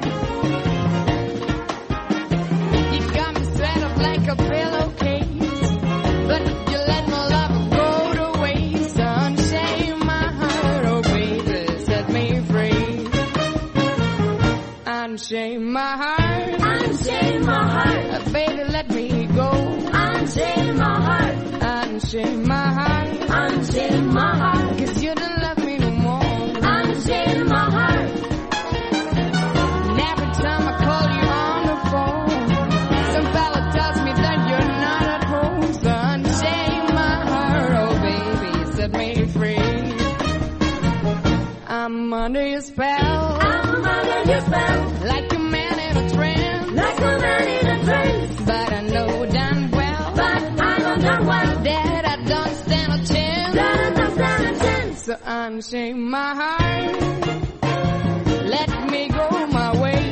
You got me set up like a pillowcase, but you let my love go to waste. Unshake my heart, oh baby, set me free. Unshake my heart, unshake my heart. Baby, let me go. Unchain my heart. Unchain my heart. Unchain my heart. 'Cause you don't love me no more. Unchain my heart. And every time I call you on the phone, some fella tells me that you're not at home. So unchain my heart, oh baby, set me free. I'm under your spell. I'm under your spell. Like a man in a trance. Like a man in a trance. But I know damn well, but I know damn well that I don't stand a chance. That I don't stand a chance. So unchain my heart, let me go my way.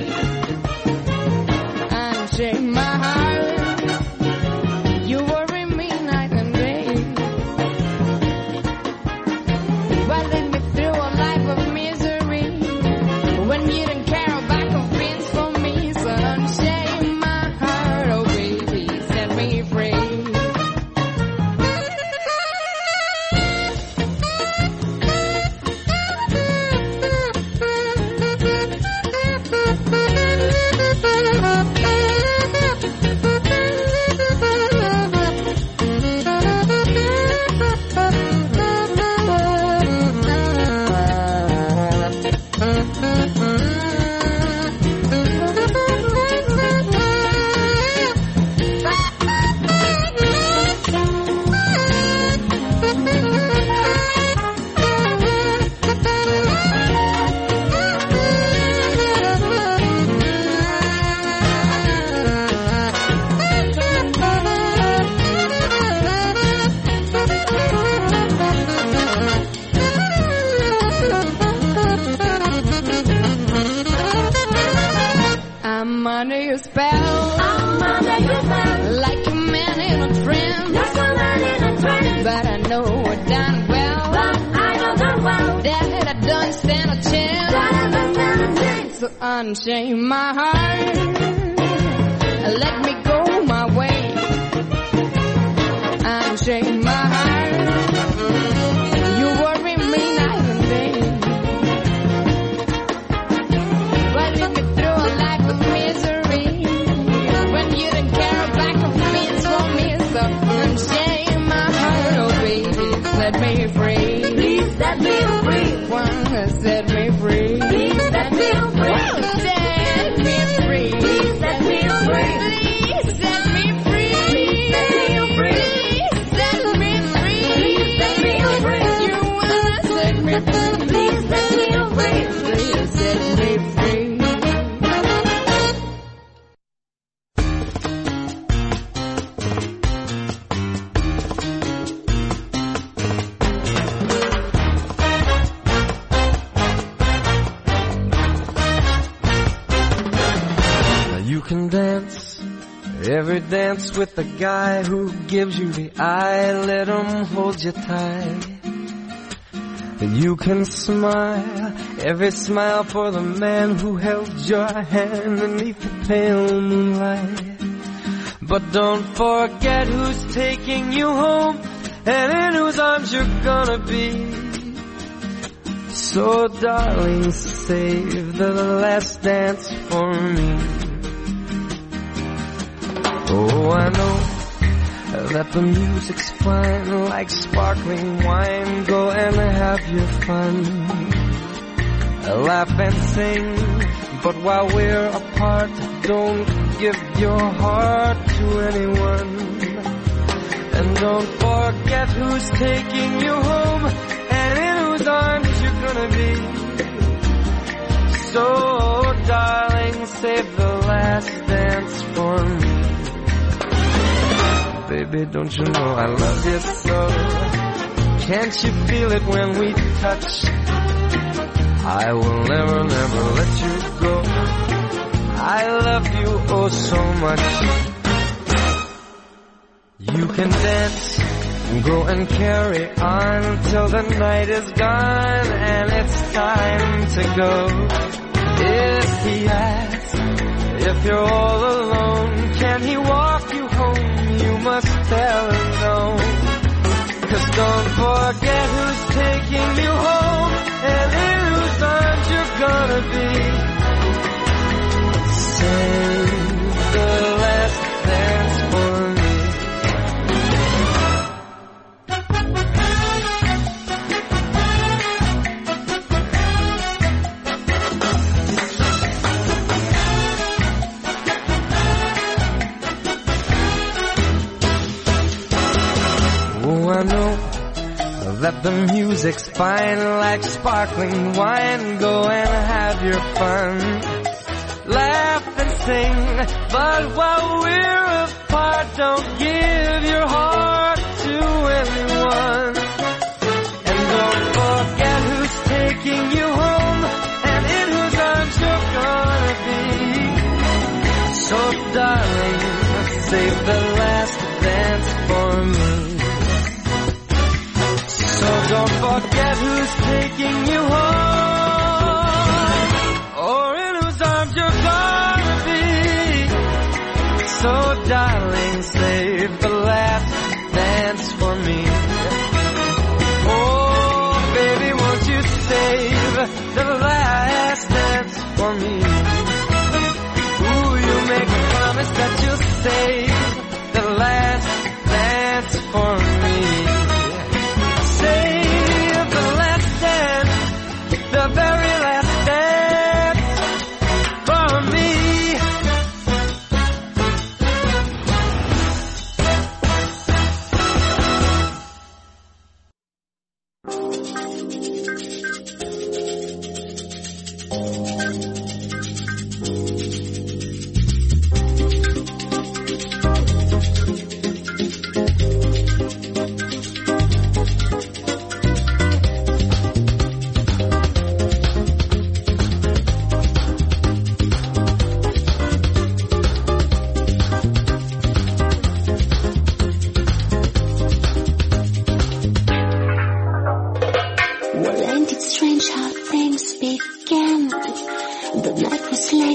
Unchain my heart, you worry me night and day. But let me through a life of misery when you don't care about complaints for me. So unchain my heart, oh baby, set me free. your spell. I'm under your spell. Like a man in a trance. Like a man in a trance. But I know it done well. But I know done well. That I don't stand a chance. That I don't stand a chance. So unchain my heart. Let me go my way. Unchain my heart. You worry me night and day. Why lead me through a life of misery when you don't care back of me? It's for me, so unchain my heart. Oh baby, set me free. Please set me free. One set me free. Please set me free. Set me free. Please set me free. Please set me free. Please set me free. Set me free. Please set me free. You wanna set me free. Please set me free. Please set me free.
You can dance, every dance with the guy who gives you the eye, let him hold you tight. You can smile, every smile for the man who held your hand beneath the pale moonlight. But don't forget who's taking you home and in whose arms you're gonna be. So darling, save the last dance for me. Oh, I know that the music's fine, like sparkling wine. Go and have your fun, laugh and sing. But while we're apart, don't give your heart to anyone. And don't forget who's taking you home and in whose arms you're gonna be. So, darling, save the last dance for me. Baby, don't you know I love you so? Can't you feel it when we touch? I will never, never let you go. I love you oh so much. You can dance, go and carry on till the night is gone and it's time to go. If he asks if you're all alone, can he walk you home? You must tell him no. 'Cause don't forget who's taking you home and in whose arms you're gonna be. Save the last dance for me. I know that the music's fine, like sparkling wine. Go and have your fun, laugh and sing. But while we're apart, don't give your heart to anyone. And don't forget who's taking you home and in whose arms you're gonna be. So darling, save the last dance for me. So don't forget who's taking you home or in whose arms you're gonna be. So darling, save the last dance for me. Oh baby, won't you save the last dance for me? Ooh, you make a promise that you'll save the last dance for me. Save the last dance, the very last dance for me.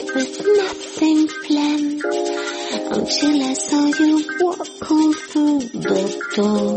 night with nothing planned until I saw you walk on through the door.